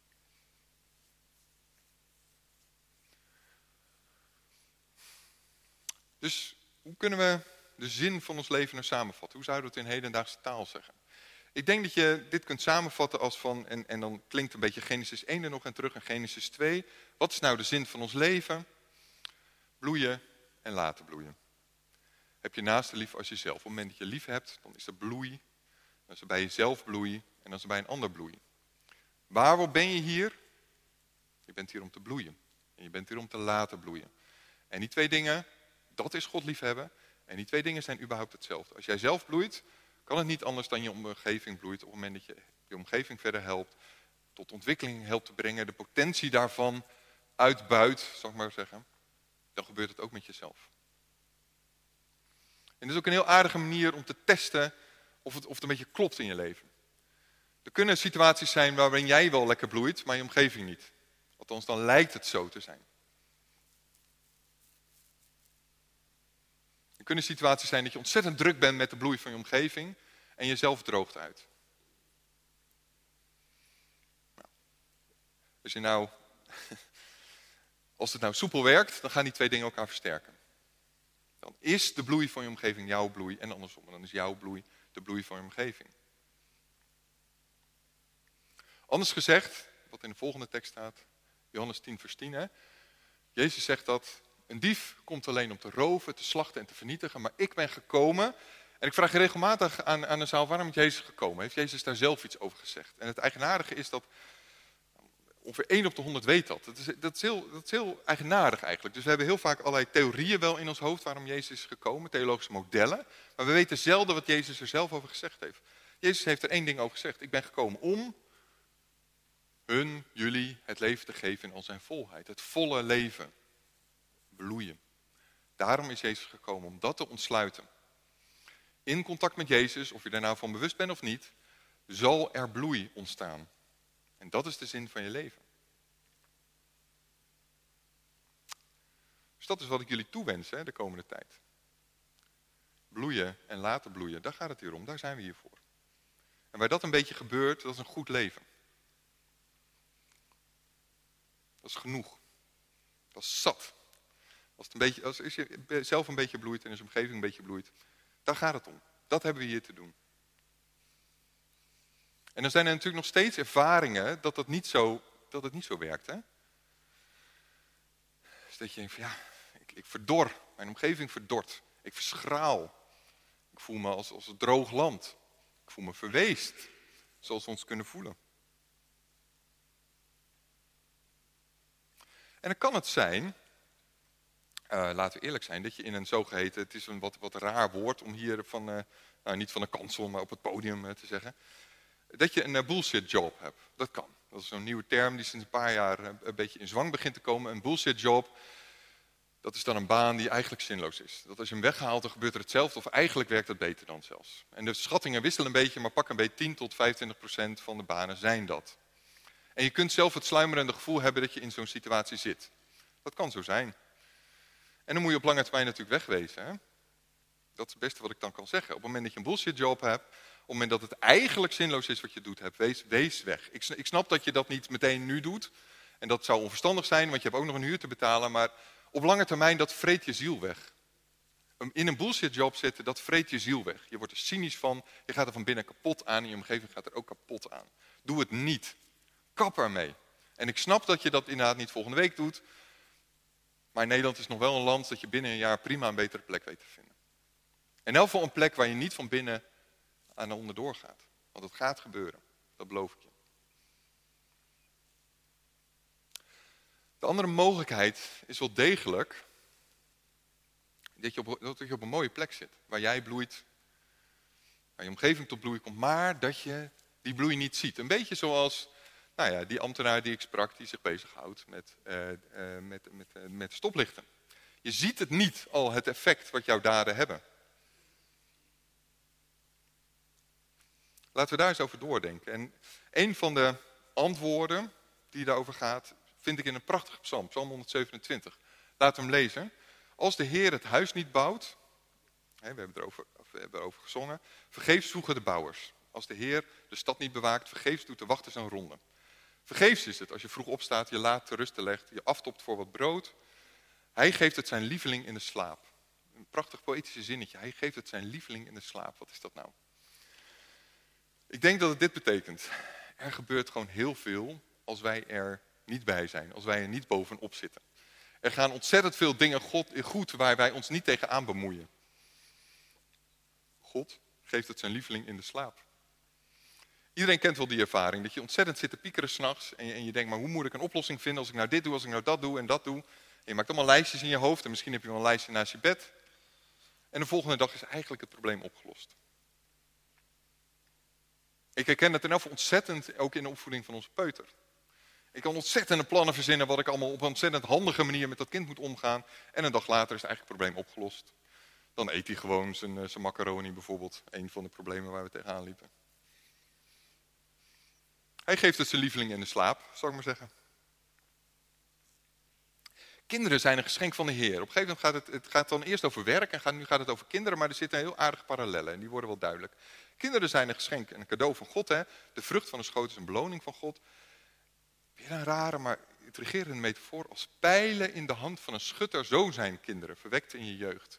Dus hoe kunnen we de zin van ons leven nou samenvatten? Hoe zouden we het in hedendaagse taal zeggen? Ik denk dat je dit kunt samenvatten als van, en dan klinkt een beetje Genesis 1 er nog en terug en Genesis 2. Wat is nou de zin van ons leven? Bloeien en laten bloeien. Heb je naaste lief als jezelf. Op het moment dat je lief hebt, dan is er bloei. Dan is er bij jezelf bloei en dan is er bij een ander bloei. Waarom ben je hier? Je bent hier om te bloeien. En je bent hier om te laten bloeien. En die 2 dingen, dat is God liefhebben. En die 2 dingen zijn überhaupt hetzelfde. Als jij zelf bloeit, kan het niet anders dan je omgeving bloeit. Op het moment dat je je omgeving verder helpt, tot ontwikkeling helpt te brengen, de potentie daarvan uitbuit, zal ik maar zeggen, dan gebeurt het ook met jezelf. En dat is ook een heel aardige manier om te testen of het een beetje klopt in je leven. Er kunnen situaties zijn waarin jij wel lekker bloeit, maar je omgeving niet. Althans, dan lijkt het zo te zijn. Er kunnen situaties zijn dat je ontzettend druk bent met de bloei van je omgeving en jezelf droogt uit. Als het nou soepel werkt, dan gaan die 2 dingen elkaar versterken. Dan is de bloei van je omgeving jouw bloei en andersom. Dan is jouw bloei de bloei van je omgeving. Anders gezegd, wat in de volgende tekst staat, Johannes 10 vers 10. Hè? Jezus zegt dat een dief komt alleen om te roven, te slachten en te vernietigen. Maar ik ben gekomen. En ik vraag je regelmatig aan de zaal, waarom is Jezus gekomen? Heeft Jezus daar zelf iets over gezegd? En het eigenaardige is dat ongeveer 1 op de 100 weet dat. Dat is heel eigenaardig eigenlijk. Dus we hebben heel vaak allerlei theorieën wel in ons hoofd waarom Jezus is gekomen. Theologische modellen. Maar we weten zelden wat Jezus er zelf over gezegd heeft. Jezus heeft er 1 ding over gezegd. Ik ben gekomen om jullie het leven te geven in al zijn volheid. Het volle leven. Bloeien. Daarom is Jezus gekomen, om dat te ontsluiten. In contact met Jezus, of je daar nou van bewust bent of niet, zal er bloei ontstaan. En dat is de zin van je leven. Dus dat is wat ik jullie toewens de komende tijd. Bloeien en laten bloeien, daar gaat het hier om, daar zijn we hier voor. En waar dat een beetje gebeurt, dat is een goed leven. Dat is genoeg. Dat is zat. Als je zelf een beetje bloeit en als je omgeving een beetje bloeit, daar gaat het om. Dat hebben we hier te doen. En dan zijn er natuurlijk nog steeds ervaringen dat het niet zo werkt. Hè? Dus dat je denkt van ja, ik verdor. Mijn omgeving verdort. Ik verschraal. Ik voel me als een droog land. Ik voel me verweest. Zoals we ons kunnen voelen. En dan kan het zijn, laten we eerlijk zijn, dat je in een zogeheten, het is een wat raar woord om hier niet van een kansel, maar op het podium te zeggen, dat je een bullshit job hebt. Dat kan. Dat is zo'n nieuwe term die sinds een paar jaar een beetje in zwang begint te komen. Een bullshit job, dat is dan een baan die eigenlijk zinloos is. Dat als je hem weghaalt, dan gebeurt er hetzelfde of eigenlijk werkt het beter dan zelfs. En de schattingen wisselen een beetje, maar pak een beetje 10 tot 25% van de banen zijn dat. En je kunt zelf het sluimerende gevoel hebben dat je in zo'n situatie zit. Dat kan zo zijn. En dan moet je op lange termijn natuurlijk wegwezen. Hè? Dat is het beste wat ik dan kan zeggen. Op het moment dat je een bullshit job hebt, op het moment dat het eigenlijk zinloos is wat je doet hebt, wees weg. Ik snap dat je dat niet meteen nu doet. En dat zou onverstandig zijn, want je hebt ook nog een huur te betalen. Maar op lange termijn, dat vreet je ziel weg. In een bullshit job zitten, dat vreet je ziel weg. Je wordt er cynisch van, je gaat er van binnen kapot aan en je omgeving gaat er ook kapot aan. Doe het niet. Kap ermee. En ik snap dat je dat inderdaad niet volgende week doet. Maar Nederland is nog wel een land dat je binnen een jaar prima een betere plek weet te vinden. En in elk geval een plek waar je niet van binnen aan de onderdoor gaat. Want het gaat gebeuren. Dat beloof ik je. De andere mogelijkheid is wel degelijk dat je op een mooie plek zit. Waar jij bloeit. Waar je omgeving tot bloei komt. Maar dat je die bloei niet ziet. Een beetje zoals die ambtenaar die ik sprak, die zich bezighoudt met stoplichten. Je ziet het niet al, het effect wat jouw daden hebben. Laten we daar eens over doordenken. En een van de antwoorden die daarover gaat, vind ik in een prachtige psalm, psalm 127. Laten we hem lezen. Als de Heer het huis niet bouwt, we hebben erover gezongen, vergeefs zoeken de bouwers. Als de Heer de stad niet bewaakt, vergeefs doet de wachter zijn ronde. Vergeefs is het als je vroeg opstaat, je laat te rusten legt, je aftopt voor wat brood. Hij geeft het zijn lieveling in de slaap. Een prachtig poëtische zinnetje. Hij geeft het zijn lieveling in de slaap. Wat is dat nou? Ik denk dat het dit betekent. Er gebeurt gewoon heel veel als wij er niet bij zijn. Als wij er niet bovenop zitten. Er gaan ontzettend veel dingen goed waar wij ons niet tegenaan bemoeien. God geeft het zijn lieveling in de slaap. Iedereen kent wel die ervaring, dat je ontzettend zit te piekeren 's nachts en je denkt, maar hoe moet ik een oplossing vinden als ik nou dit doe, als ik nou dat doe en dat doe. En je maakt allemaal lijstjes in je hoofd en misschien heb je wel een lijstje naast je bed. En de volgende dag is eigenlijk het probleem opgelost. Ik herken dat in elk geval ontzettend, ook in de opvoeding van onze peuter. Ik kan ontzettende plannen verzinnen wat ik allemaal op een ontzettend handige manier met dat kind moet omgaan. En een dag later is eigenlijk het probleem opgelost. Dan eet hij gewoon zijn macaroni bijvoorbeeld, een van de problemen waar we tegenaan liepen. Hij geeft het zijn lieveling in de slaap, zou ik maar zeggen. Kinderen zijn een geschenk van de Heer. Op een gegeven moment gaat het gaat dan eerst over werk en nu gaat het over kinderen, maar er zitten heel aardige parallellen en die worden wel duidelijk. Kinderen zijn een geschenk en een cadeau van God. Hè? De vrucht van de schoot is een beloning van God. Weer een rare, maar intrigerende metafoor. Als pijlen in de hand van een schutter, zo zijn kinderen, verwekt in je jeugd.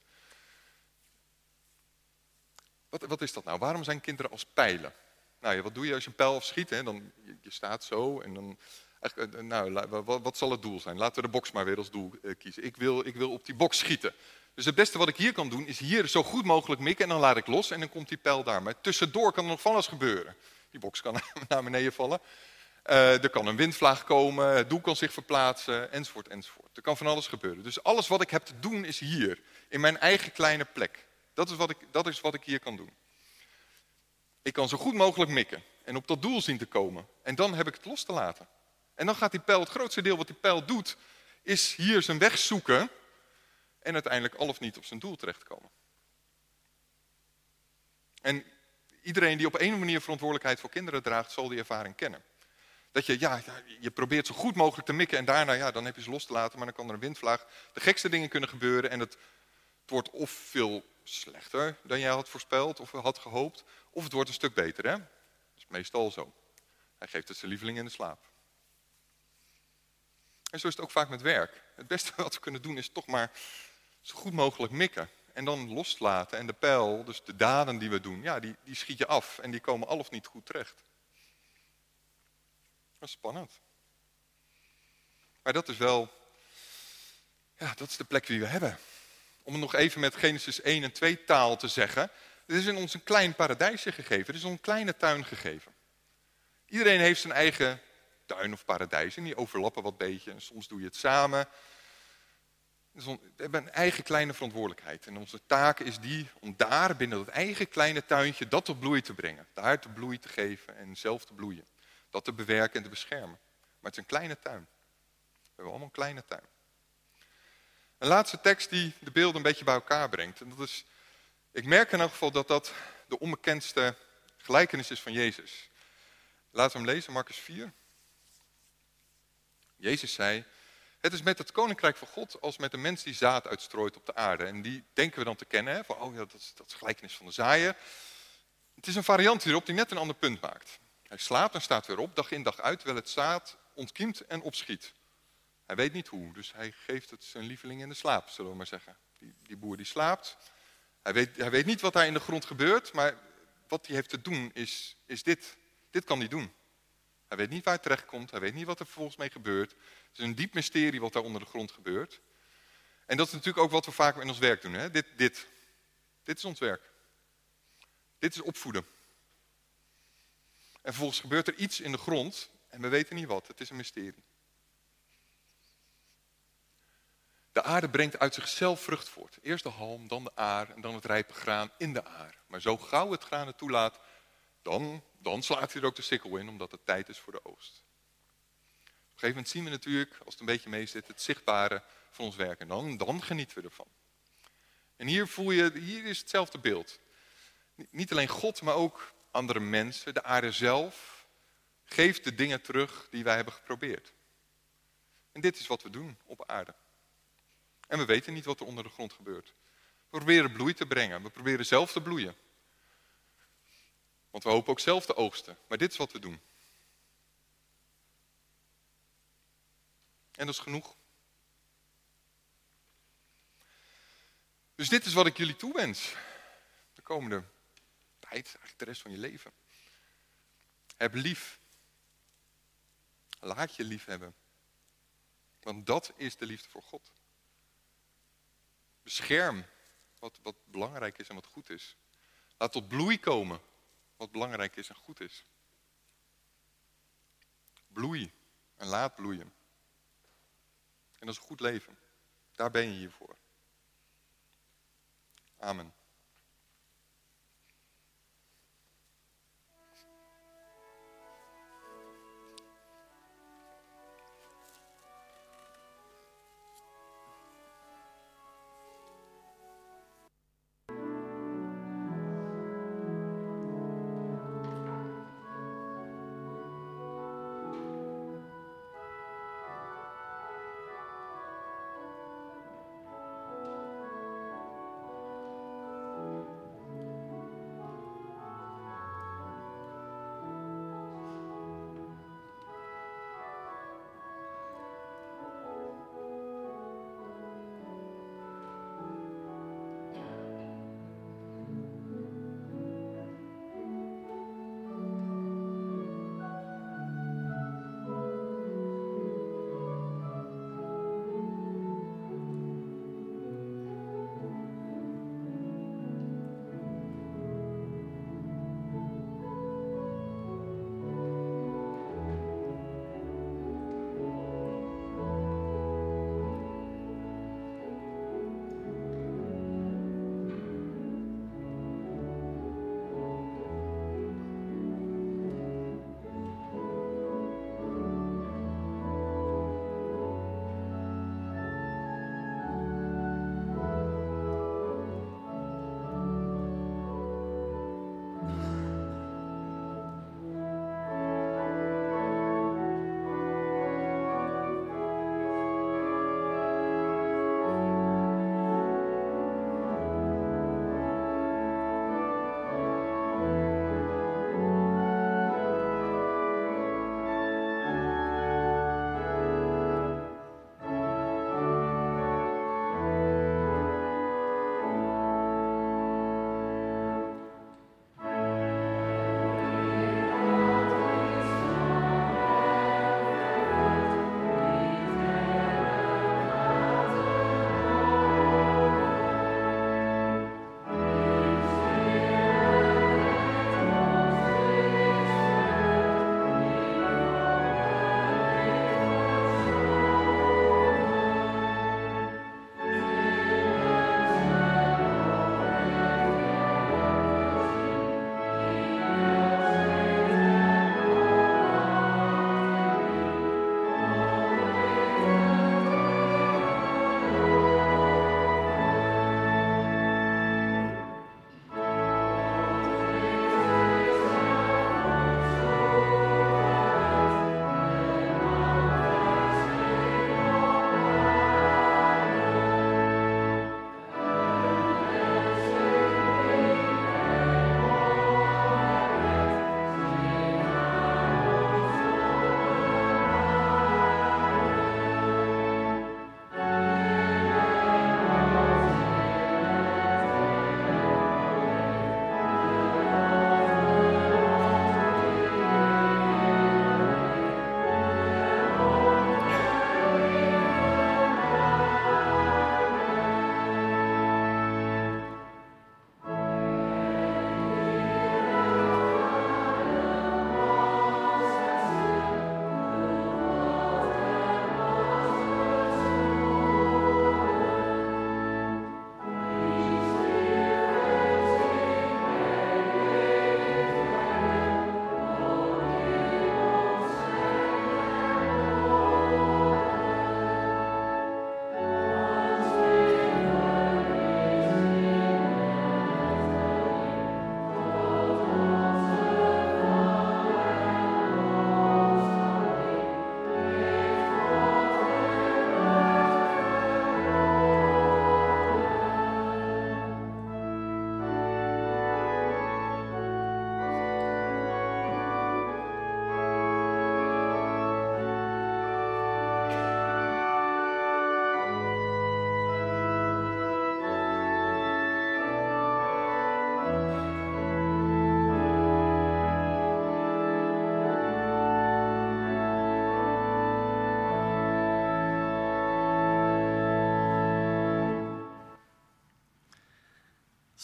Wat is dat nou? Waarom zijn kinderen als pijlen? Nou ja, wat doe je als je een pijl afschiet? Hè? Je staat zo en dan... wat zal het doel zijn? Laten we de boks maar weer als doel kiezen. Ik wil op die boks schieten. Dus het beste wat ik hier kan doen, is hier zo goed mogelijk mikken en dan laat ik los en dan komt die pijl daar. Maar tussendoor kan er nog van alles gebeuren. Die boks kan naar beneden vallen. Er kan een windvlaag komen, het doel kan zich verplaatsen, enzovoort, enzovoort. Er kan van alles gebeuren. Dus alles wat ik heb te doen is hier, in mijn eigen kleine plek. Dat is wat ik hier kan doen. Ik kan zo goed mogelijk mikken en op dat doel zien te komen. En dan heb ik het los te laten. En dan gaat die pijl, het grootste deel wat die pijl doet, is hier zijn weg zoeken. en uiteindelijk al of niet op zijn doel terechtkomen. En iedereen die op een of andere manier verantwoordelijkheid voor kinderen draagt, zal die ervaring kennen. Dat je probeert zo goed mogelijk te mikken en daarna, dan heb je ze los te laten, maar dan kan er een windvlaag. De gekste dingen kunnen gebeuren en het wordt of veel slechter dan jij had voorspeld of had gehoopt, of het wordt een stuk beter. Hè? Dat is meestal zo. Hij geeft het zijn lieveling in de slaap. En zo is het ook vaak met werk. Het beste wat we kunnen doen is toch maar zo goed mogelijk mikken. En dan loslaten. En de pijl, dus de daden die we doen, die schiet je af. En die komen al of niet goed terecht. Dat is spannend. Maar dat is wel, dat is de plek die we hebben. Om het nog even met Genesis 1 en 2 taal te zeggen. Het is in ons een klein paradijsje gegeven. Het is een kleine tuin gegeven. Iedereen heeft zijn eigen tuin of paradijs. En die overlappen wat beetje. En soms doe je het samen. We hebben een eigen kleine verantwoordelijkheid. En onze taak is die om daar binnen dat eigen kleine tuintje dat tot bloei te brengen. Daar te bloei te geven en zelf te bloeien. Dat te bewerken en te beschermen. Maar het is een kleine tuin. We hebben allemaal een kleine tuin. Een laatste tekst die de beelden een beetje bij elkaar brengt. En dat is, ik merk in elk geval dat dat de onbekendste gelijkenis is van Jezus. Laten we hem lezen, Marcus 4. Jezus zei, het is met het koninkrijk van God als met een mens die zaad uitstrooit op de aarde. En die denken we dan te kennen, hè? Van, dat is de gelijkenis van de zaaier. Het is een variant hierop die net een ander punt maakt. Hij slaapt en staat weer op, dag in dag uit, terwijl het zaad ontkiemt en opschiet. Hij weet niet hoe, dus hij geeft het zijn lieveling in de slaap, zullen we maar zeggen. Die boer die slaapt, hij weet niet wat daar in de grond gebeurt, maar wat hij heeft te doen is dit. Dit kan hij doen. Hij weet niet waar het terecht komt, hij weet niet wat er vervolgens mee gebeurt. Het is een diep mysterie wat daar onder de grond gebeurt. En dat is natuurlijk ook wat we vaak in ons werk doen. Hè? Dit is ons werk. Dit is opvoeden. En vervolgens gebeurt er iets in de grond en we weten niet wat. Het is een mysterie. De aarde brengt uit zichzelf vrucht voort. Eerst de halm, dan de aar en dan het rijpe graan in de aar. Maar zo gauw het graan het toelaat, dan slaat hij er ook de sikkel in, omdat het tijd is voor de oogst. Op een gegeven moment zien we natuurlijk, als het een beetje mee zit, het zichtbare van ons werk. En dan genieten we ervan. En hier is hetzelfde beeld. Niet alleen God, maar ook andere mensen, de aarde zelf, geeft de dingen terug die wij hebben geprobeerd. En dit is wat we doen op aarde. En we weten niet wat er onder de grond gebeurt. We proberen bloei te brengen. We proberen zelf te bloeien. Want we hopen ook zelf te oogsten. Maar dit is wat we doen. En dat is genoeg. Dus dit is wat ik jullie toewens. De komende tijd, eigenlijk de rest van je leven. Heb lief. Laat je lief hebben. Want dat is de liefde voor God. Bescherm wat belangrijk is en wat goed is. Laat tot bloei komen wat belangrijk is en goed is. Bloei en laat bloeien. En dat is een goed leven. Daar ben je hiervoor. Amen.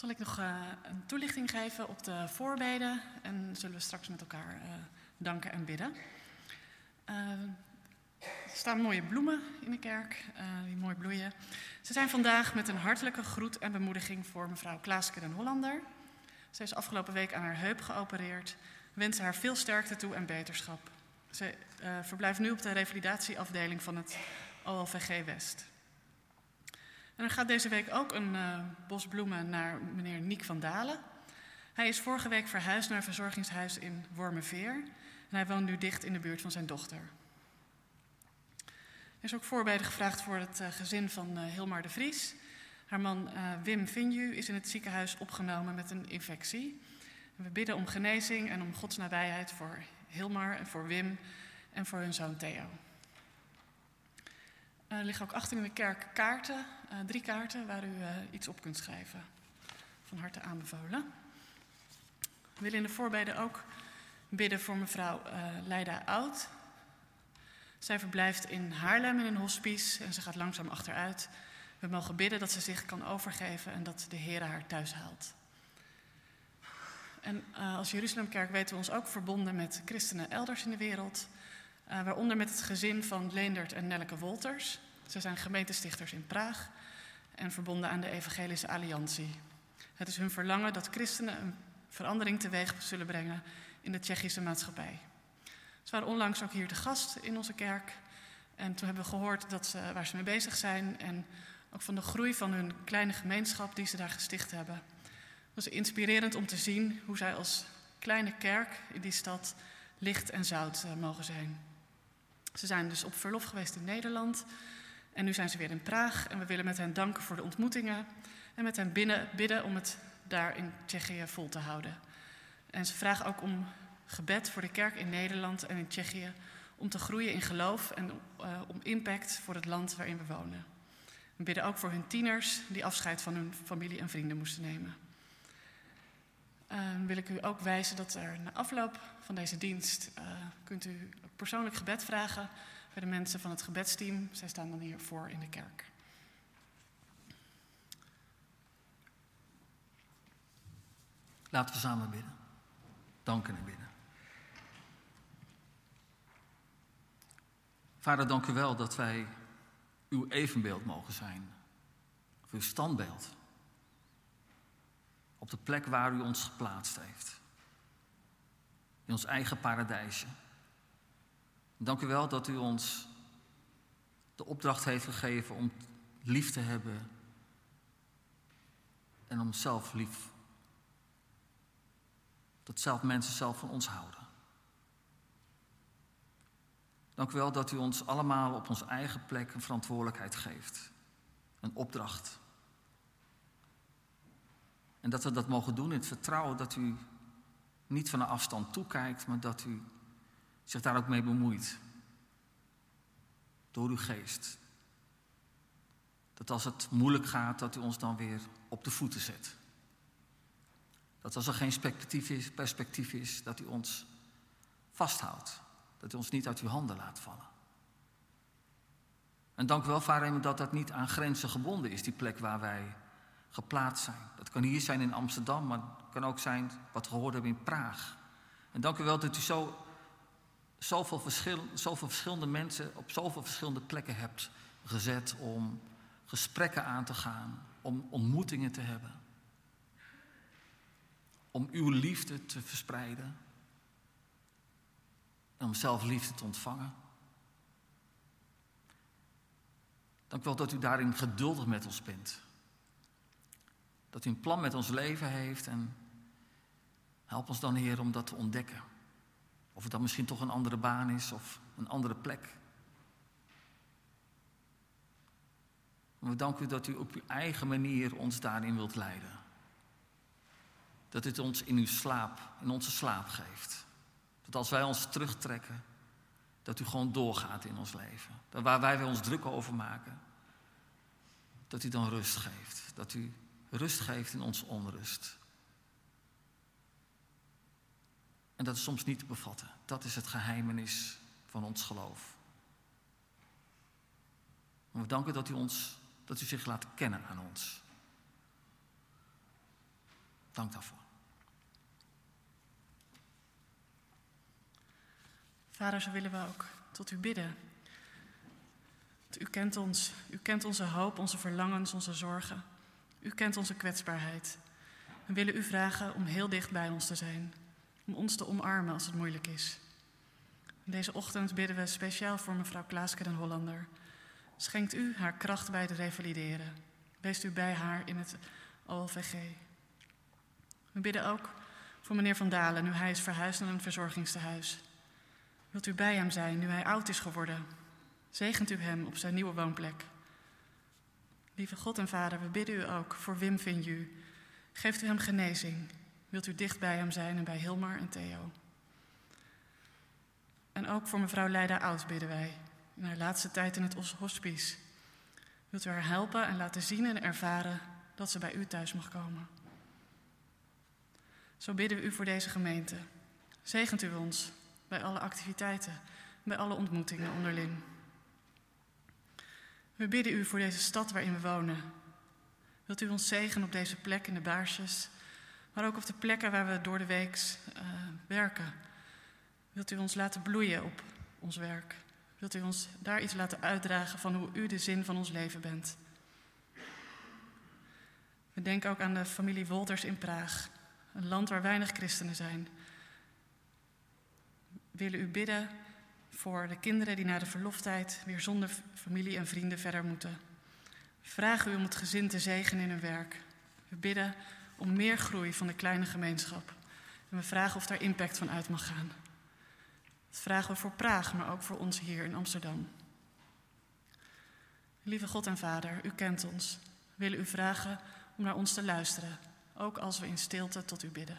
Zal ik nog een toelichting geven op de voorbeden en zullen we straks met elkaar danken en bidden. Er staan mooie bloemen in de kerk, die mooi bloeien. Ze zijn vandaag met een hartelijke groet en bemoediging voor mevrouw Klaaske den Hollander. Ze is afgelopen week aan haar heup geopereerd. We wensen haar veel sterkte toe en beterschap. Ze verblijft nu op de revalidatieafdeling van het OLVG West. En er gaat deze week ook een bos bloemen naar meneer Niek van Dalen. Hij is vorige week verhuisd naar een verzorgingshuis in Wormerveer. En hij woont nu dicht in de buurt van zijn dochter. Er is ook voorbeden gevraagd voor het gezin van Hilmar de Vries. Haar man Wim Vinju is in het ziekenhuis opgenomen met een infectie. En we bidden om genezing en om Gods nabijheid voor Hilmar en voor Wim en voor hun zoon Theo. Er liggen ook achter in de kerk kaarten, 3 kaarten waar u iets op kunt schrijven. Van harte aanbevolen. We willen in de voorbeden ook bidden voor mevrouw Leida Oud. Zij verblijft in Haarlem in een hospice en ze gaat langzaam achteruit. We mogen bidden dat ze zich kan overgeven en dat de Heer haar thuis haalt. En als Jeruzalemkerk weten we ons ook verbonden met christenen elders in de wereld. Waaronder met het gezin van Leendert en Nelleke Wolters. Ze zijn gemeentestichters in Praag en verbonden aan de Evangelische Alliantie. Het is hun verlangen dat christenen een verandering teweeg zullen brengen in de Tsjechische maatschappij. Ze waren onlangs ook hier te gast in onze kerk. En toen hebben we gehoord waar ze mee bezig zijn en ook van de groei van hun kleine gemeenschap die ze daar gesticht hebben. Het was inspirerend om te zien hoe zij als kleine kerk in die stad licht en zout mogen zijn. Ze zijn dus op verlof geweest in Nederland en nu zijn ze weer in Praag. En we willen met hen danken voor de ontmoetingen en met hen bidden om het daar in Tsjechië vol te houden. En ze vragen ook om gebed voor de kerk in Nederland en in Tsjechië om te groeien in geloof en om impact voor het land waarin we wonen. We bidden ook voor hun tieners die afscheid van hun familie en vrienden moesten nemen. Wil ik u ook wijzen dat er na afloop van deze dienst kunt u persoonlijk gebed vragen bij de mensen van het gebedsteam. Zij staan dan hier voor in de kerk. Laten we samen bidden. Danken en bidden. Vader, dank u wel dat wij uw evenbeeld mogen zijn. Of uw standbeeld. Op de plek waar u ons geplaatst heeft. In ons eigen paradijsje. Dank u wel dat u ons de opdracht heeft gegeven om lief te hebben. En om zelf lief. Dat zelf mensen zelf van ons houden. Dank u wel dat u ons allemaal op onze eigen plek een verantwoordelijkheid geeft. Een opdracht. En dat we dat mogen doen in het vertrouwen dat u niet van een afstand toekijkt, maar dat u zich daar ook mee bemoeit. Door uw geest. Dat als het moeilijk gaat, dat u ons dan weer op de voeten zet. Dat als er geen perspectief is, dat u ons vasthoudt. Dat u ons niet uit uw handen laat vallen. En dank u wel, Vader, dat dat niet aan grenzen gebonden is, die plek waar wij geplaatst zijn. Dat kan hier zijn in Amsterdam, maar het kan ook zijn wat we gehoord hebben in Praag. En dank u wel dat u zoveel verschillende mensen op zoveel verschillende plekken hebt gezet om gesprekken aan te gaan, om ontmoetingen te hebben. Om uw liefde te verspreiden. En om zelf liefde te ontvangen. Dank u wel dat u daarin geduldig met ons bent. Dat u een plan met ons leven heeft en help ons dan, Heer, om dat te ontdekken. Of het dan misschien toch een andere baan is of een andere plek. Maar we danken u dat u op uw eigen manier ons daarin wilt leiden. Dat u het ons in onze slaap geeft. Dat als wij ons terugtrekken, dat u gewoon doorgaat in ons leven. Dat waar wij ons druk over maken, dat u dan rust geeft. Dat u rust geeft in onze onrust. En dat is soms niet te bevatten. Dat is het geheimenis van ons geloof. Maar we danken dat u zich laat kennen aan ons. Dank daarvoor. Vader, zo willen we ook tot u bidden. U kent ons, u kent onze hoop, onze verlangens, onze zorgen. U kent onze kwetsbaarheid. We willen u vragen om heel dicht bij ons te zijn. Om ons te omarmen als het moeilijk is. Deze ochtend bidden we speciaal voor mevrouw Klaaske den Hollander. Schenkt u haar kracht bij het revalideren. Wees u bij haar in het OLVG. We bidden ook voor meneer Van Dalen, nu hij is verhuisd naar een verzorgingstehuis. Wilt u bij hem zijn, nu hij oud is geworden? Zegent u hem op zijn nieuwe woonplek. Lieve God en Vader, we bidden u ook voor Wim Vinju. Geeft u hem genezing. Wilt u dicht bij hem zijn en bij Hilmar en Theo. En ook voor mevrouw Leida Oud bidden wij. In haar laatste tijd in het hospice. Wilt u haar helpen en laten zien en ervaren dat ze bij u thuis mag komen. Zo bidden we u voor deze gemeente. Zegent u ons bij alle activiteiten, bij alle ontmoetingen onderling. We bidden u voor deze stad waarin we wonen. Wilt u ons zegenen op deze plek in de Baarsjes, maar ook op de plekken waar we door de week werken. Wilt u ons laten bloeien op ons werk? Wilt u ons daar iets laten uitdragen van hoe u de zin van ons leven bent? We denken ook aan de familie Wolters in Praag, een land waar weinig christenen zijn. We willen u bidden voor de kinderen die na de verloftijd weer zonder familie en vrienden verder moeten. We vragen u om het gezin te zegenen in hun werk. We bidden om meer groei van de kleine gemeenschap. En we vragen of daar impact van uit mag gaan. Dat vragen we voor Praag, maar ook voor ons hier in Amsterdam. Lieve God en Vader, u kent ons. We willen u vragen om naar ons te luisteren, ook als we in stilte tot u bidden.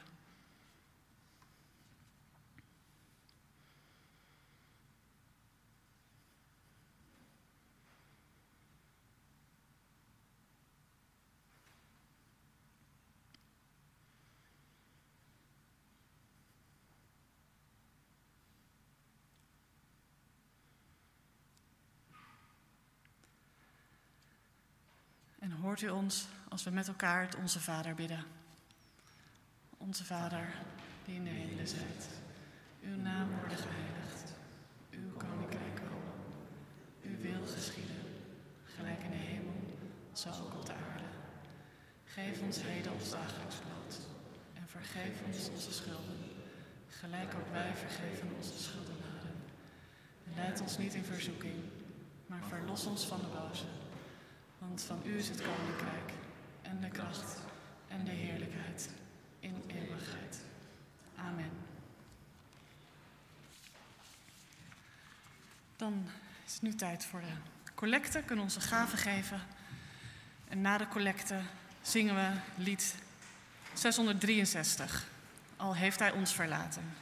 En hoort u ons als we met elkaar het Onze Vader bidden. Onze Vader, die in de hemelen zijt. Uw naam worden geheiligd. Uw koninkrijk komen. Uw wil geschieden. Gelijk in de hemel, zo ook op de aarde. Geef ons heden ons dagelijks brood. En vergeef ons onze schulden. Gelijk ook wij vergeven onze schuldenaren. En leid ons niet in verzoeking, maar verlos ons van de boze. Want van u is het koninkrijk en de kracht en de heerlijkheid in eeuwigheid. Amen. Dan is het nu tijd voor de collecte. We kunnen onze gaven geven. En na de collecte zingen we lied 663. Al heeft hij ons verlaten.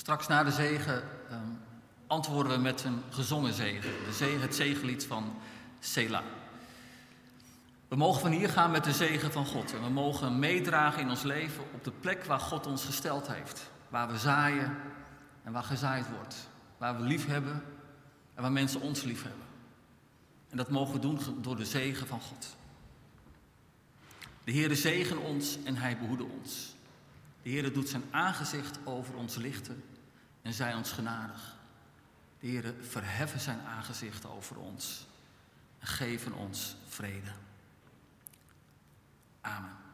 Straks na de zegen antwoorden we met een gezongen zegen. Het zegenlied van Selah. We mogen van hier gaan met de zegen van God. En we mogen meedragen in ons leven op de plek waar God ons gesteld heeft. Waar we zaaien en waar gezaaid wordt. Waar we lief hebben en waar mensen ons lief hebben. En dat mogen we doen door de zegen van God. De Heere zegen ons en hij behoede ons. De Heere doet zijn aangezicht over ons lichten en zij ons genadig. De Heere verheffen zijn aangezicht over ons en geven ons vrede. Amen.